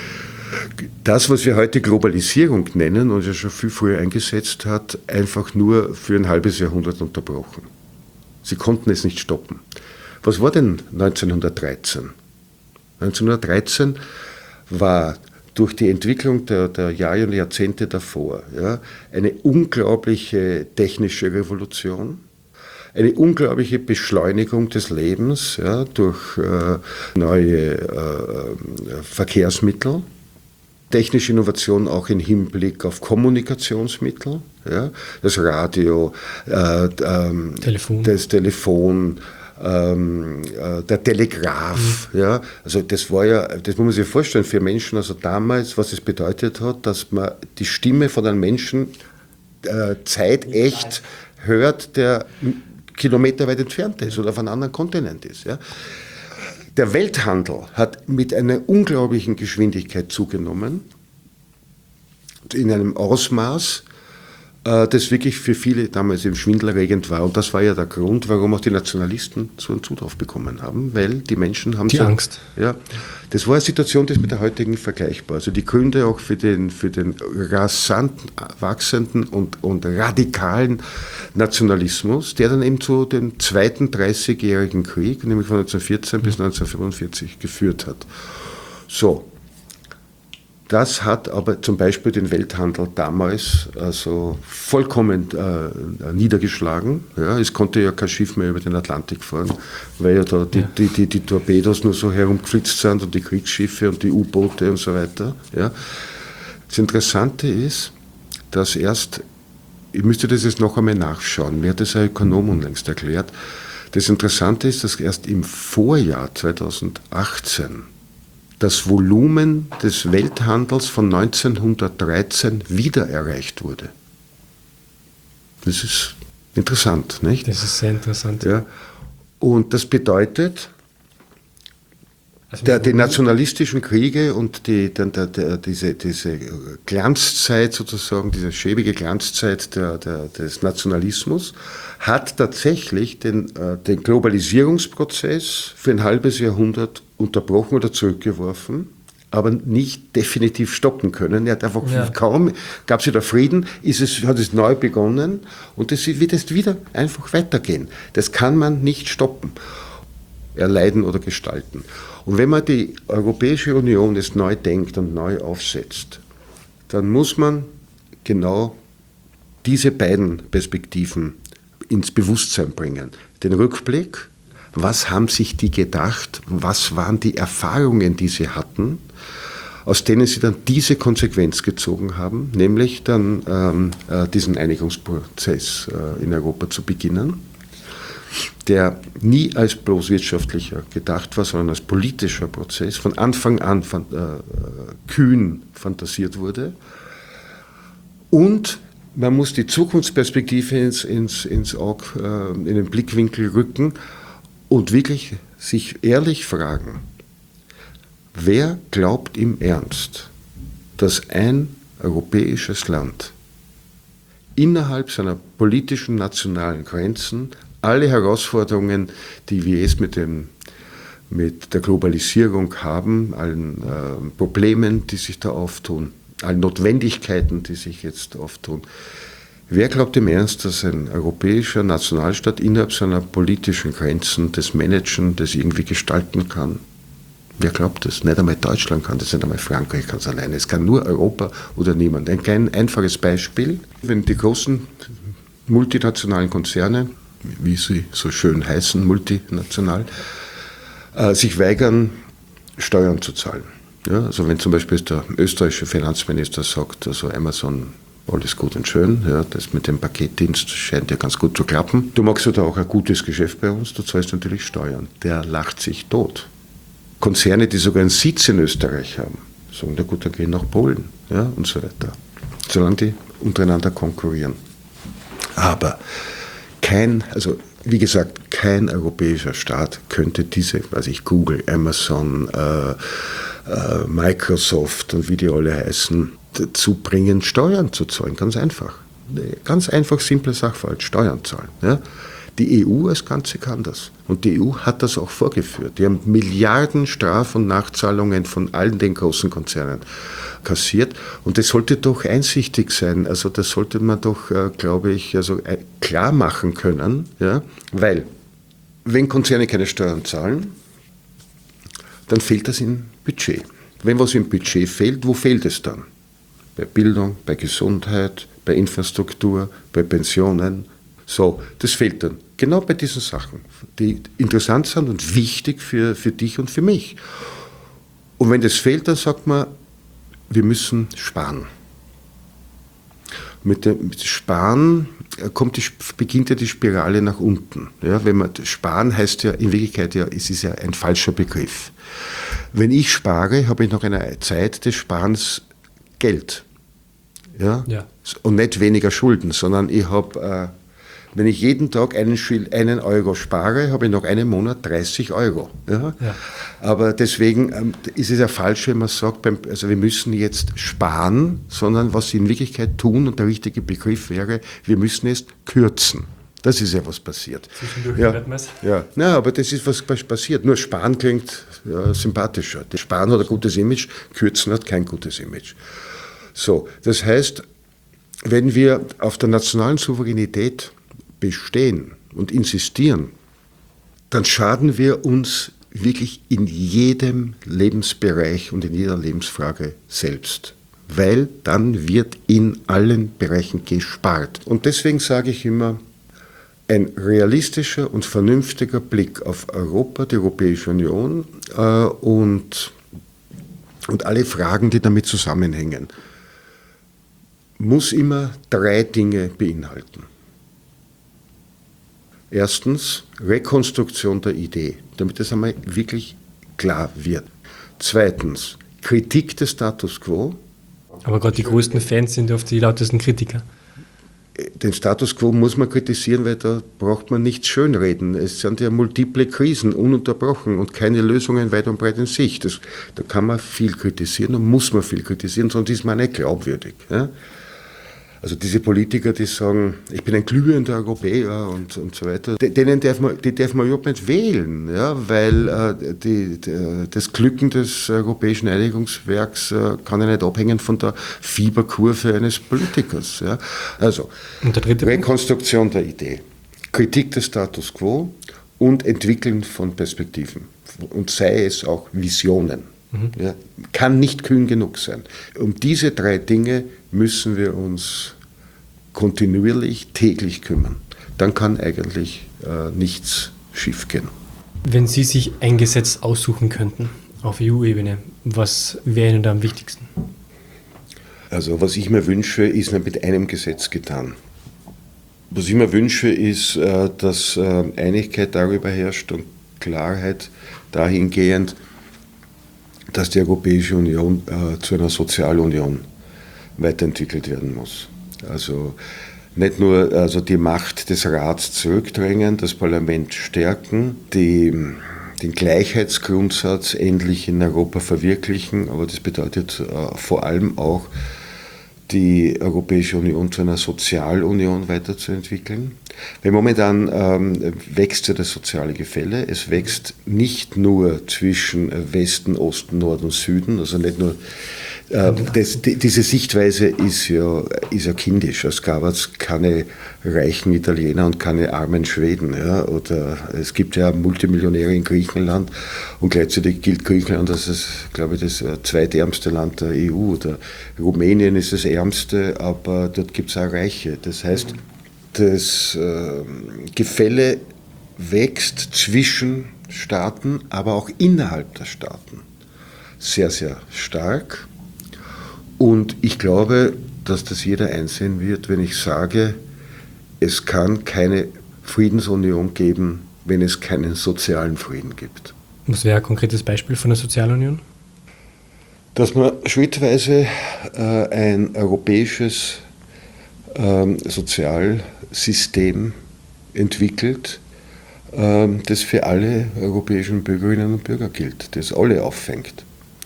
das, was wir heute Globalisierung nennen und ja schon viel früher eingesetzt hat, einfach nur für ein halbes Jahrhundert unterbrochen. Sie konnten es nicht stoppen. Was war denn neunzehnhundertdreizehn? neunzehnhundertdreizehn war durch die Entwicklung der, der Jahre und Jahrzehnte davor ja, eine unglaubliche technische Revolution, eine unglaubliche Beschleunigung des Lebens ja, durch äh, neue äh, Verkehrsmittel, technische Innovation auch im Hinblick auf Kommunikationsmittel, ja, das Radio, äh, ähm, Telefon. das Telefon, ähm, äh, der Telegraph. Mhm. Ja, also das war ja, das muss man sich vorstellen für Menschen, also damals, was es bedeutet hat, dass man die Stimme von einem Menschen äh, zeitecht hört, der kilometerweit entfernt ist oder auf einem anderen Kontinent ist. Ja. Der Welthandel hat mit einer unglaublichen Geschwindigkeit zugenommen, in einem Ausmaß, das wirklich für viele damals eben schwindelerregend war. Und das war ja der Grund, warum auch die Nationalisten so einen Zulauf bekommen haben, weil die Menschen haben... Die so, Angst. Ja, das war eine Situation, die ist mit der heutigen vergleichbar. Also die Gründe auch für den, für den rasant wachsenden und, und radikalen Nationalismus, der dann eben zu dem zweiten dreißigjährigen Krieg, nämlich von neunzehnhundertvierzehn bis neunzehnhundertfünfundvierzig, geführt hat. So. Das hat aber zum Beispiel den Welthandel damals also vollkommen äh, niedergeschlagen. Ja, es konnte ja kein Schiff mehr über den Atlantik fahren, weil ja da die, ja. die, die, die Torpedos nur so herumgeflitzt sind und die Kriegsschiffe und die U-Boote und so weiter. Ja. Das Interessante ist, dass erst, ich müsste das jetzt noch einmal nachschauen, mir hat das ein Ökonom unlängst erklärt, das Interessante ist, dass erst im Vorjahr zweitausendachtzehn das Volumen des Welthandels von neunzehnhundertdreizehn wieder erreicht wurde. Das ist interessant, nicht? Das ist sehr interessant. Ja. Und das bedeutet, also der, die nationalistischen Kriege und die, der, der, der, diese, diese Glanzzeit sozusagen, diese schäbige Glanzzeit der, der, des Nationalismus hat tatsächlich den, äh, den Globalisierungsprozess für ein halbes Jahrhundert unterbrochen oder zurückgeworfen, aber nicht definitiv stoppen können. Er hat einfach ja. kaum, gab es wieder Frieden, ist es, hat es neu begonnen und es wird jetzt wieder einfach weitergehen. Das kann man nicht stoppen, erleiden oder gestalten. Und wenn man die Europäische Union jetzt neu denkt und neu aufsetzt, dann muss man genau diese beiden Perspektiven ins Bewusstsein bringen. Den Rückblick, was haben sich die gedacht, was waren die Erfahrungen, die sie hatten, aus denen sie dann diese Konsequenz gezogen haben, nämlich dann ähm, äh, diesen Einigungsprozess äh, in Europa zu beginnen, der nie als bloß wirtschaftlicher gedacht war, sondern als politischer Prozess, von Anfang an von, äh, kühn fantasiert wurde. Und man muss die Zukunftsperspektive ins, ins, ins Auge, äh, in den Blickwinkel rücken und wirklich sich ehrlich fragen, wer glaubt im Ernst, dass ein europäisches Land innerhalb seiner politischen nationalen Grenzen alle Herausforderungen, die wir jetzt mit, dem, mit der Globalisierung haben, allen äh, Problemen, die sich da auftun, allen Notwendigkeiten, die sich jetzt auftun. Wer glaubt im Ernst, dass ein europäischer Nationalstaat innerhalb seiner politischen Grenzen das managen, das irgendwie gestalten kann? Wer glaubt das? Nicht einmal Deutschland kann das, nicht einmal Frankreich kann es alleine. Es kann nur Europa oder niemand. Ein klein einfaches Beispiel, wenn die großen multinationalen Konzerne, wie sie so schön heißen, multinational, äh, sich weigern, Steuern zu zahlen. Ja, also wenn zum Beispiel der österreichische Finanzminister sagt, also Amazon, alles gut und schön, ja, das mit dem Paketdienst scheint ja ganz gut zu klappen. Du machst ja da auch ein gutes Geschäft bei uns, du zahlst natürlich Steuern. Der lacht sich tot. Konzerne, die sogar einen Sitz in Österreich haben, sagen, na gut, dann gehen nach Polen, ja, und so weiter. Solange die untereinander konkurrieren. Aber kein, also wie gesagt, kein europäischer Staat könnte diese, weiß ich, Google, Amazon, äh, äh, Microsoft und wie die alle heißen, dazu bringen, Steuern zu zahlen. Ganz einfach. Ganz einfach, simple Sachverhalt, Steuern zahlen. Ja? Die E U als Ganze kann das. Und die E U hat das auch vorgeführt. Die haben Milliarden Straf- und Nachzahlungen von allen den großen Konzernen kassiert. Und das sollte doch einsichtig sein. Also das sollte man doch, äh, glaube ich, also, äh, klar machen können. Ja? Weil, wenn Konzerne keine Steuern zahlen, dann fehlt das im Budget. Wenn was im Budget fehlt, wo fehlt es dann? Bei Bildung, bei Gesundheit, bei Infrastruktur, bei Pensionen. So, das fehlt dann. Genau bei diesen Sachen, die interessant sind und wichtig für, für dich und für mich. Und wenn das fehlt, dann sagt man, wir müssen sparen. Mit dem Sparen kommt die, beginnt ja die Spirale nach unten. Ja, wenn man, Sparen heißt ja in Wirklichkeit, ja, es ist ja ein falscher Begriff. Wenn ich spare, habe ich nach einer Zeit des Sparens Geld. Ja? Ja. Und nicht weniger Schulden, sondern ich habe Wenn ich jeden Tag einen, Schil- einen Euro spare, habe ich nach einem Monat dreißig Euro. Ja? Ja. Aber deswegen ähm, ist es ja falsch, wenn man sagt, beim, also wir müssen jetzt sparen, sondern was sie in Wirklichkeit tun, und der richtige Begriff wäre, wir müssen es kürzen. Das ist ja, was passiert. Ja, ja. Na, aber das ist, was passiert. Nur sparen klingt ja, sympathischer. Sparen hat ein gutes Image, kürzen hat kein gutes Image. So, das heißt, wenn wir auf der nationalen Souveränität bestehen und insistieren, dann schaden wir uns wirklich in jedem Lebensbereich und in jeder Lebensfrage selbst. Weil dann wird in allen Bereichen gespart. Und deswegen sage ich immer, ein realistischer und vernünftiger Blick auf Europa, die Europäische Union äh, und, und alle Fragen, die damit zusammenhängen, muss immer drei Dinge beinhalten. Erstens, Rekonstruktion der Idee, damit das einmal wirklich klar wird. Zweitens, Kritik des Status quo. Aber gerade die größten Fans sind oft die lautesten Kritiker. Den Status quo muss man kritisieren, weil da braucht man nichts schönreden. Es sind ja multiple Krisen, ununterbrochen und keine Lösungen weit und breit in Sicht. Das, da kann man viel kritisieren und muss man viel kritisieren, sonst ist man nicht glaubwürdig. Ja? Also diese Politiker, die sagen, ich bin ein glühender Europäer und, und so weiter, denen darf man, die darf man überhaupt nicht wählen, ja, weil äh, die, die, das Glücken des europäischen Einigungswerks äh, kann ja nicht abhängen von der Fieberkurve eines Politikers. Ja. Also und der dritte Rekonstruktion der Idee, Kritik des Status quo und Entwickeln von Perspektiven und sei es auch Visionen. Mhm. Ja, kann nicht kühn genug sein. Um diese drei Dinge müssen wir uns kontinuierlich, täglich kümmern. Dann kann eigentlich äh, nichts schiefgehen. Wenn Sie sich ein Gesetz aussuchen könnten auf E U-Ebene, was wäre Ihnen da am wichtigsten? Also was ich mir wünsche, ist nicht mit einem Gesetz getan. Was ich mir wünsche, ist, äh, dass äh, Einigkeit darüber herrscht und Klarheit dahingehend, dass die Europäische Union äh, zu einer Sozialunion weiterentwickelt werden muss. Also nicht nur also die Macht des Rats zurückdrängen, das Parlament stärken, die, den Gleichheitsgrundsatz endlich in Europa verwirklichen, aber das bedeutet äh, vor allem auch, die Europäische Union zu einer Sozialunion weiterzuentwickeln. Weil momentan ähm, wächst ja das soziale Gefälle. Es wächst nicht nur zwischen Westen, Osten, Nord und Süden, also nicht nur äh, das, die, diese Sichtweise ist ja, ist ja kindisch. Es gab jetzt keine reichen Italiener und keine armen Schweden. Ja? Oder es gibt ja Multimillionäre in Griechenland und gleichzeitig gilt Griechenland als das, glaube ich, das zweitärmste Land der E U. Oder Rumänien ist das ärmste, aber dort gibt es auch Reiche. Das heißt, das äh, Gefälle wächst zwischen Staaten, aber auch innerhalb der Staaten sehr, sehr stark. Und ich glaube, dass das jeder einsehen wird, wenn ich sage, es kann keine Friedensunion geben, wenn es keinen sozialen Frieden gibt. Was wäre ein konkretes Beispiel von der Sozialunion? Dass man schrittweise äh, ein europäisches ähm, Sozialsystem entwickelt, ähm, das für alle europäischen Bürgerinnen und Bürger gilt, das alle auffängt.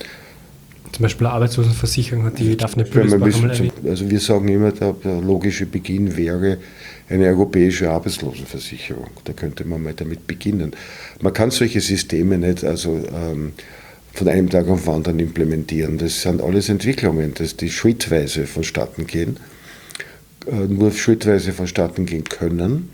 Zum Beispiel eine Arbeitslosenversicherung hat die Daphne Püllesbach einmal erwähnt. Also wir sagen immer, der logische Beginn wäre eine europäische Arbeitslosenversicherung. Da könnte man mal damit beginnen. Man kann solche Systeme nicht also, ähm, von einem Tag auf den anderen implementieren. Das sind alles Entwicklungen, dass die schrittweise vonstatten gehen, äh, nur schrittweise vonstatten gehen können.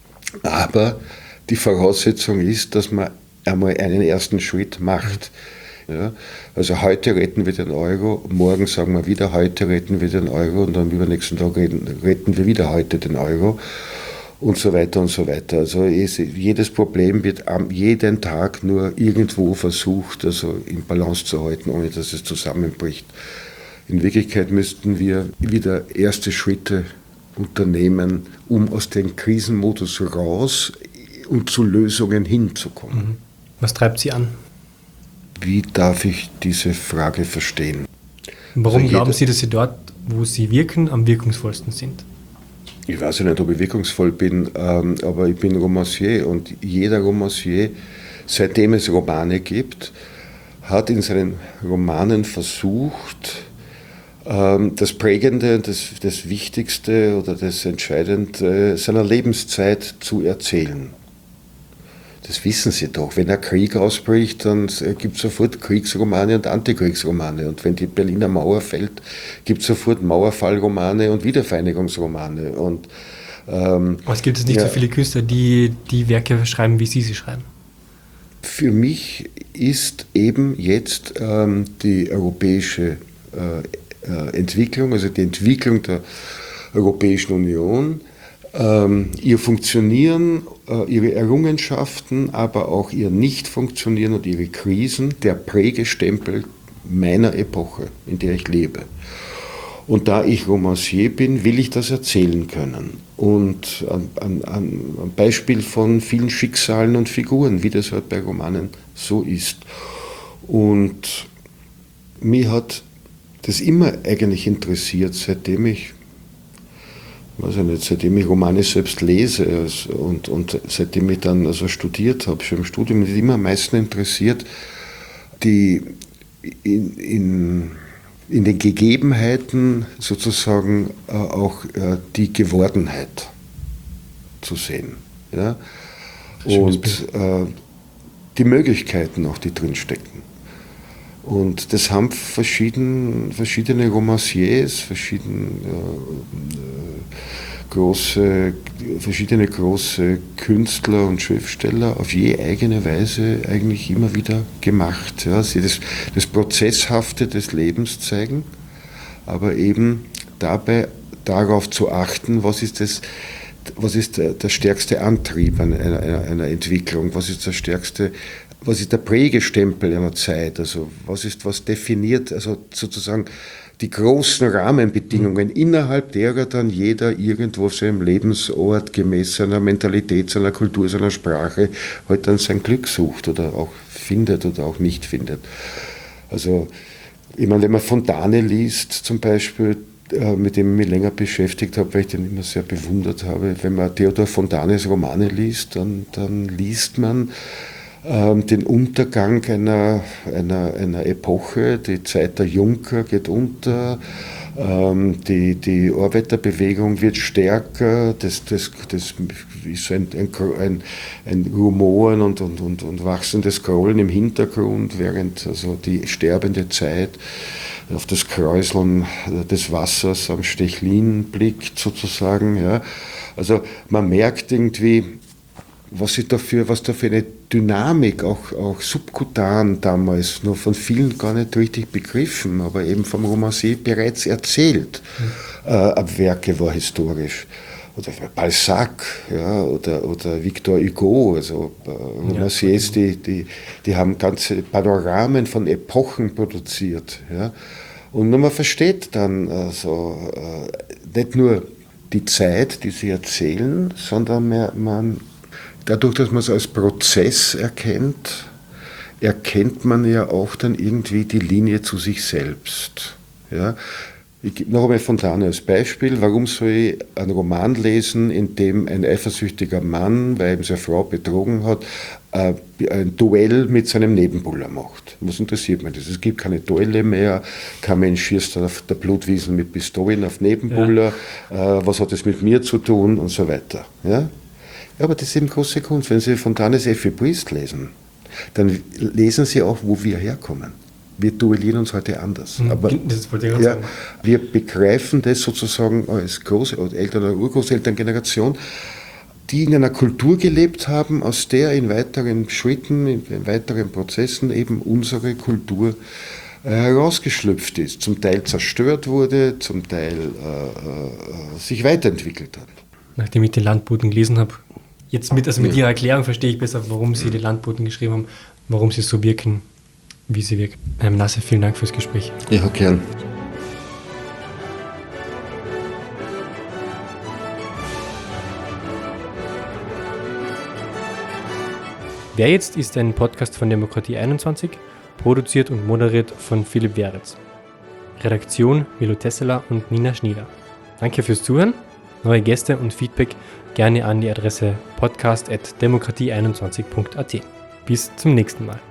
Aber die Voraussetzung ist, dass man einmal einen ersten Schritt macht. Ja, also heute retten wir den Euro, morgen sagen wir wieder, heute retten wir den Euro und am übernächsten Tag retten, retten wir wieder heute den Euro und so weiter und so weiter. Also es, jedes Problem wird am jeden Tag nur irgendwo versucht, also in Balance zu halten, ohne dass es zusammenbricht. In Wirklichkeit müssten wir wieder erste Schritte unternehmen, um aus dem Krisenmodus raus und zu Lösungen hinzukommen. Was treibt Sie an? Wie darf ich diese Frage verstehen? Warum also glauben Sie, dass Sie dort, wo Sie wirken, am wirkungsvollsten sind? Ich weiß ja nicht, ob ich wirkungsvoll bin, ähm, aber ich bin Romancier und jeder Romancier, seitdem es Romane gibt, hat in seinen Romanen versucht, ähm, das Prägende, das, das Wichtigste oder das Entscheidende seiner Lebenszeit zu erzählen. Das wissen Sie doch. Wenn ein Krieg ausbricht, dann gibt es sofort Kriegsromane und Antikriegsromane. Und wenn die Berliner Mauer fällt, gibt es sofort Mauerfallromane und Wiedervereinigungsromane. Und, ähm, Aber es gibt es nicht ja, so viele Künstler, die die Werke schreiben, wie Sie sie schreiben. Für mich ist eben jetzt ähm, die europäische äh, äh, Entwicklung, also die Entwicklung der Europäischen Union, ähm, ihr Funktionieren, äh, ihre Errungenschaften, aber auch ihr Nicht-Funktionieren und ihre Krisen, der Prägestempel meiner Epoche, in der ich lebe. Und da ich Romancier bin, will ich das erzählen können. Und an, an, an Beispiel von vielen Schicksalen und Figuren, wie das halt bei Romanen so ist. Und mich hat das immer eigentlich interessiert, seitdem ich, weiß ich nicht, seitdem ich Romane selbst lese also, und, und seitdem ich dann also studiert habe, schon im Studium, mich immer am meisten interessiert, die in, in in den Gegebenheiten sozusagen äh, auch äh, die Gewordenheit zu sehen. Ja? Und äh, die Möglichkeiten auch, die drinstecken. Und das haben verschieden, verschiedene Romanciers, verschiedene, äh, große, verschiedene große Künstler und Schriftsteller auf je eigene Weise eigentlich immer wieder gemacht. Ja, sie das, das Prozesshafte des Lebens zeigen, aber eben dabei darauf zu achten, was ist das, was ist der, der stärkste Antrieb einer, einer, einer Entwicklung, was ist der stärkste, was ist der Prägestempel einer Zeit, also was ist, was definiert, also sozusagen die großen Rahmenbedingungen, innerhalb derer dann jeder irgendwo auf seinem Lebensort gemäß seiner Mentalität, seiner Kultur, seiner Sprache halt dann sein Glück sucht oder auch findet oder auch nicht findet. Also, ich meine, wenn man Fontane liest zum Beispiel, mit dem ich mich länger beschäftigt habe, weil ich den immer sehr bewundert habe, wenn man Theodor Fontanes Romane liest, dann, dann liest man den Untergang einer, einer, einer Epoche, die Zeit der Junker geht unter, ähm, die, die Arbeiterbewegung wird stärker, das, das, das ist so ein, ein, ein Rumoren und, und, und, und wachsendes Grollen im Hintergrund, während also die sterbende Zeit auf das Kräuseln des Wassers am Stechlin blickt sozusagen. Ja. Also man merkt irgendwie, was, ist dafür, was da für eine Dynamik, auch, auch subkutan damals, nur von vielen gar nicht richtig begriffen, aber eben vom Romancier bereits erzählt, mhm. äh, ab Werke war historisch. Oder Balzac, ja, oder, oder Victor Hugo, also äh, Romanciers, ja, die, die, die haben ganze Panoramen von Epochen produziert. Ja. Und man versteht dann also, äh, nicht nur die Zeit, die sie erzählen, sondern man, man dadurch, dass man es als Prozess erkennt, erkennt man ja auch dann irgendwie die Linie zu sich selbst. Ja? Ich gebe noch einmal Fontane als Beispiel. Warum soll ich einen Roman lesen, in dem ein eifersüchtiger Mann, weil ihm seine Frau betrogen hat, ein Duell mit seinem Nebenbuhler macht? Was interessiert mich das? Es gibt keine Duelle mehr, kein Mensch schießt auf der Blutwiesen mit Pistolen auf Nebenbuhler, ja. Was hat das mit mir zu tun und so weiter. Ja? Ja, aber das ist eben große Kunst. Wenn Sie Fontanes Effi Briest lesen, dann lesen Sie auch, wo wir herkommen. Wir duellieren uns heute anders. Mhm, aber das wollte ich ja, sagen. Wir begreifen das sozusagen als Groß- oder Eltern- oder Urgroßelterngeneration, die in einer Kultur gelebt haben, aus der in weiteren Schritten, in weiteren Prozessen eben unsere Kultur äh, herausgeschlüpft ist. Zum Teil zerstört wurde, zum Teil äh, äh, sich weiterentwickelt hat. Nachdem ich den Landboten gelesen habe, jetzt mit, also mit ja. Ihrer Erklärung verstehe ich besser, warum Sie die Landboten geschrieben haben, warum sie so wirken, wie sie wirken. Herr Mnasse, vielen Dank fürs Gespräch. Ja, gern. Wer jetzt ist ein Podcast von Demokratie einundzwanzig, produziert und moderiert von Philipp Weritz. Redaktion Milo Tesseler und Nina Schnieder. Danke fürs Zuhören Neue Gäste und Feedback gerne an die Adresse podcast at demokratie einundzwanzig punkt a t. Bis zum nächsten Mal.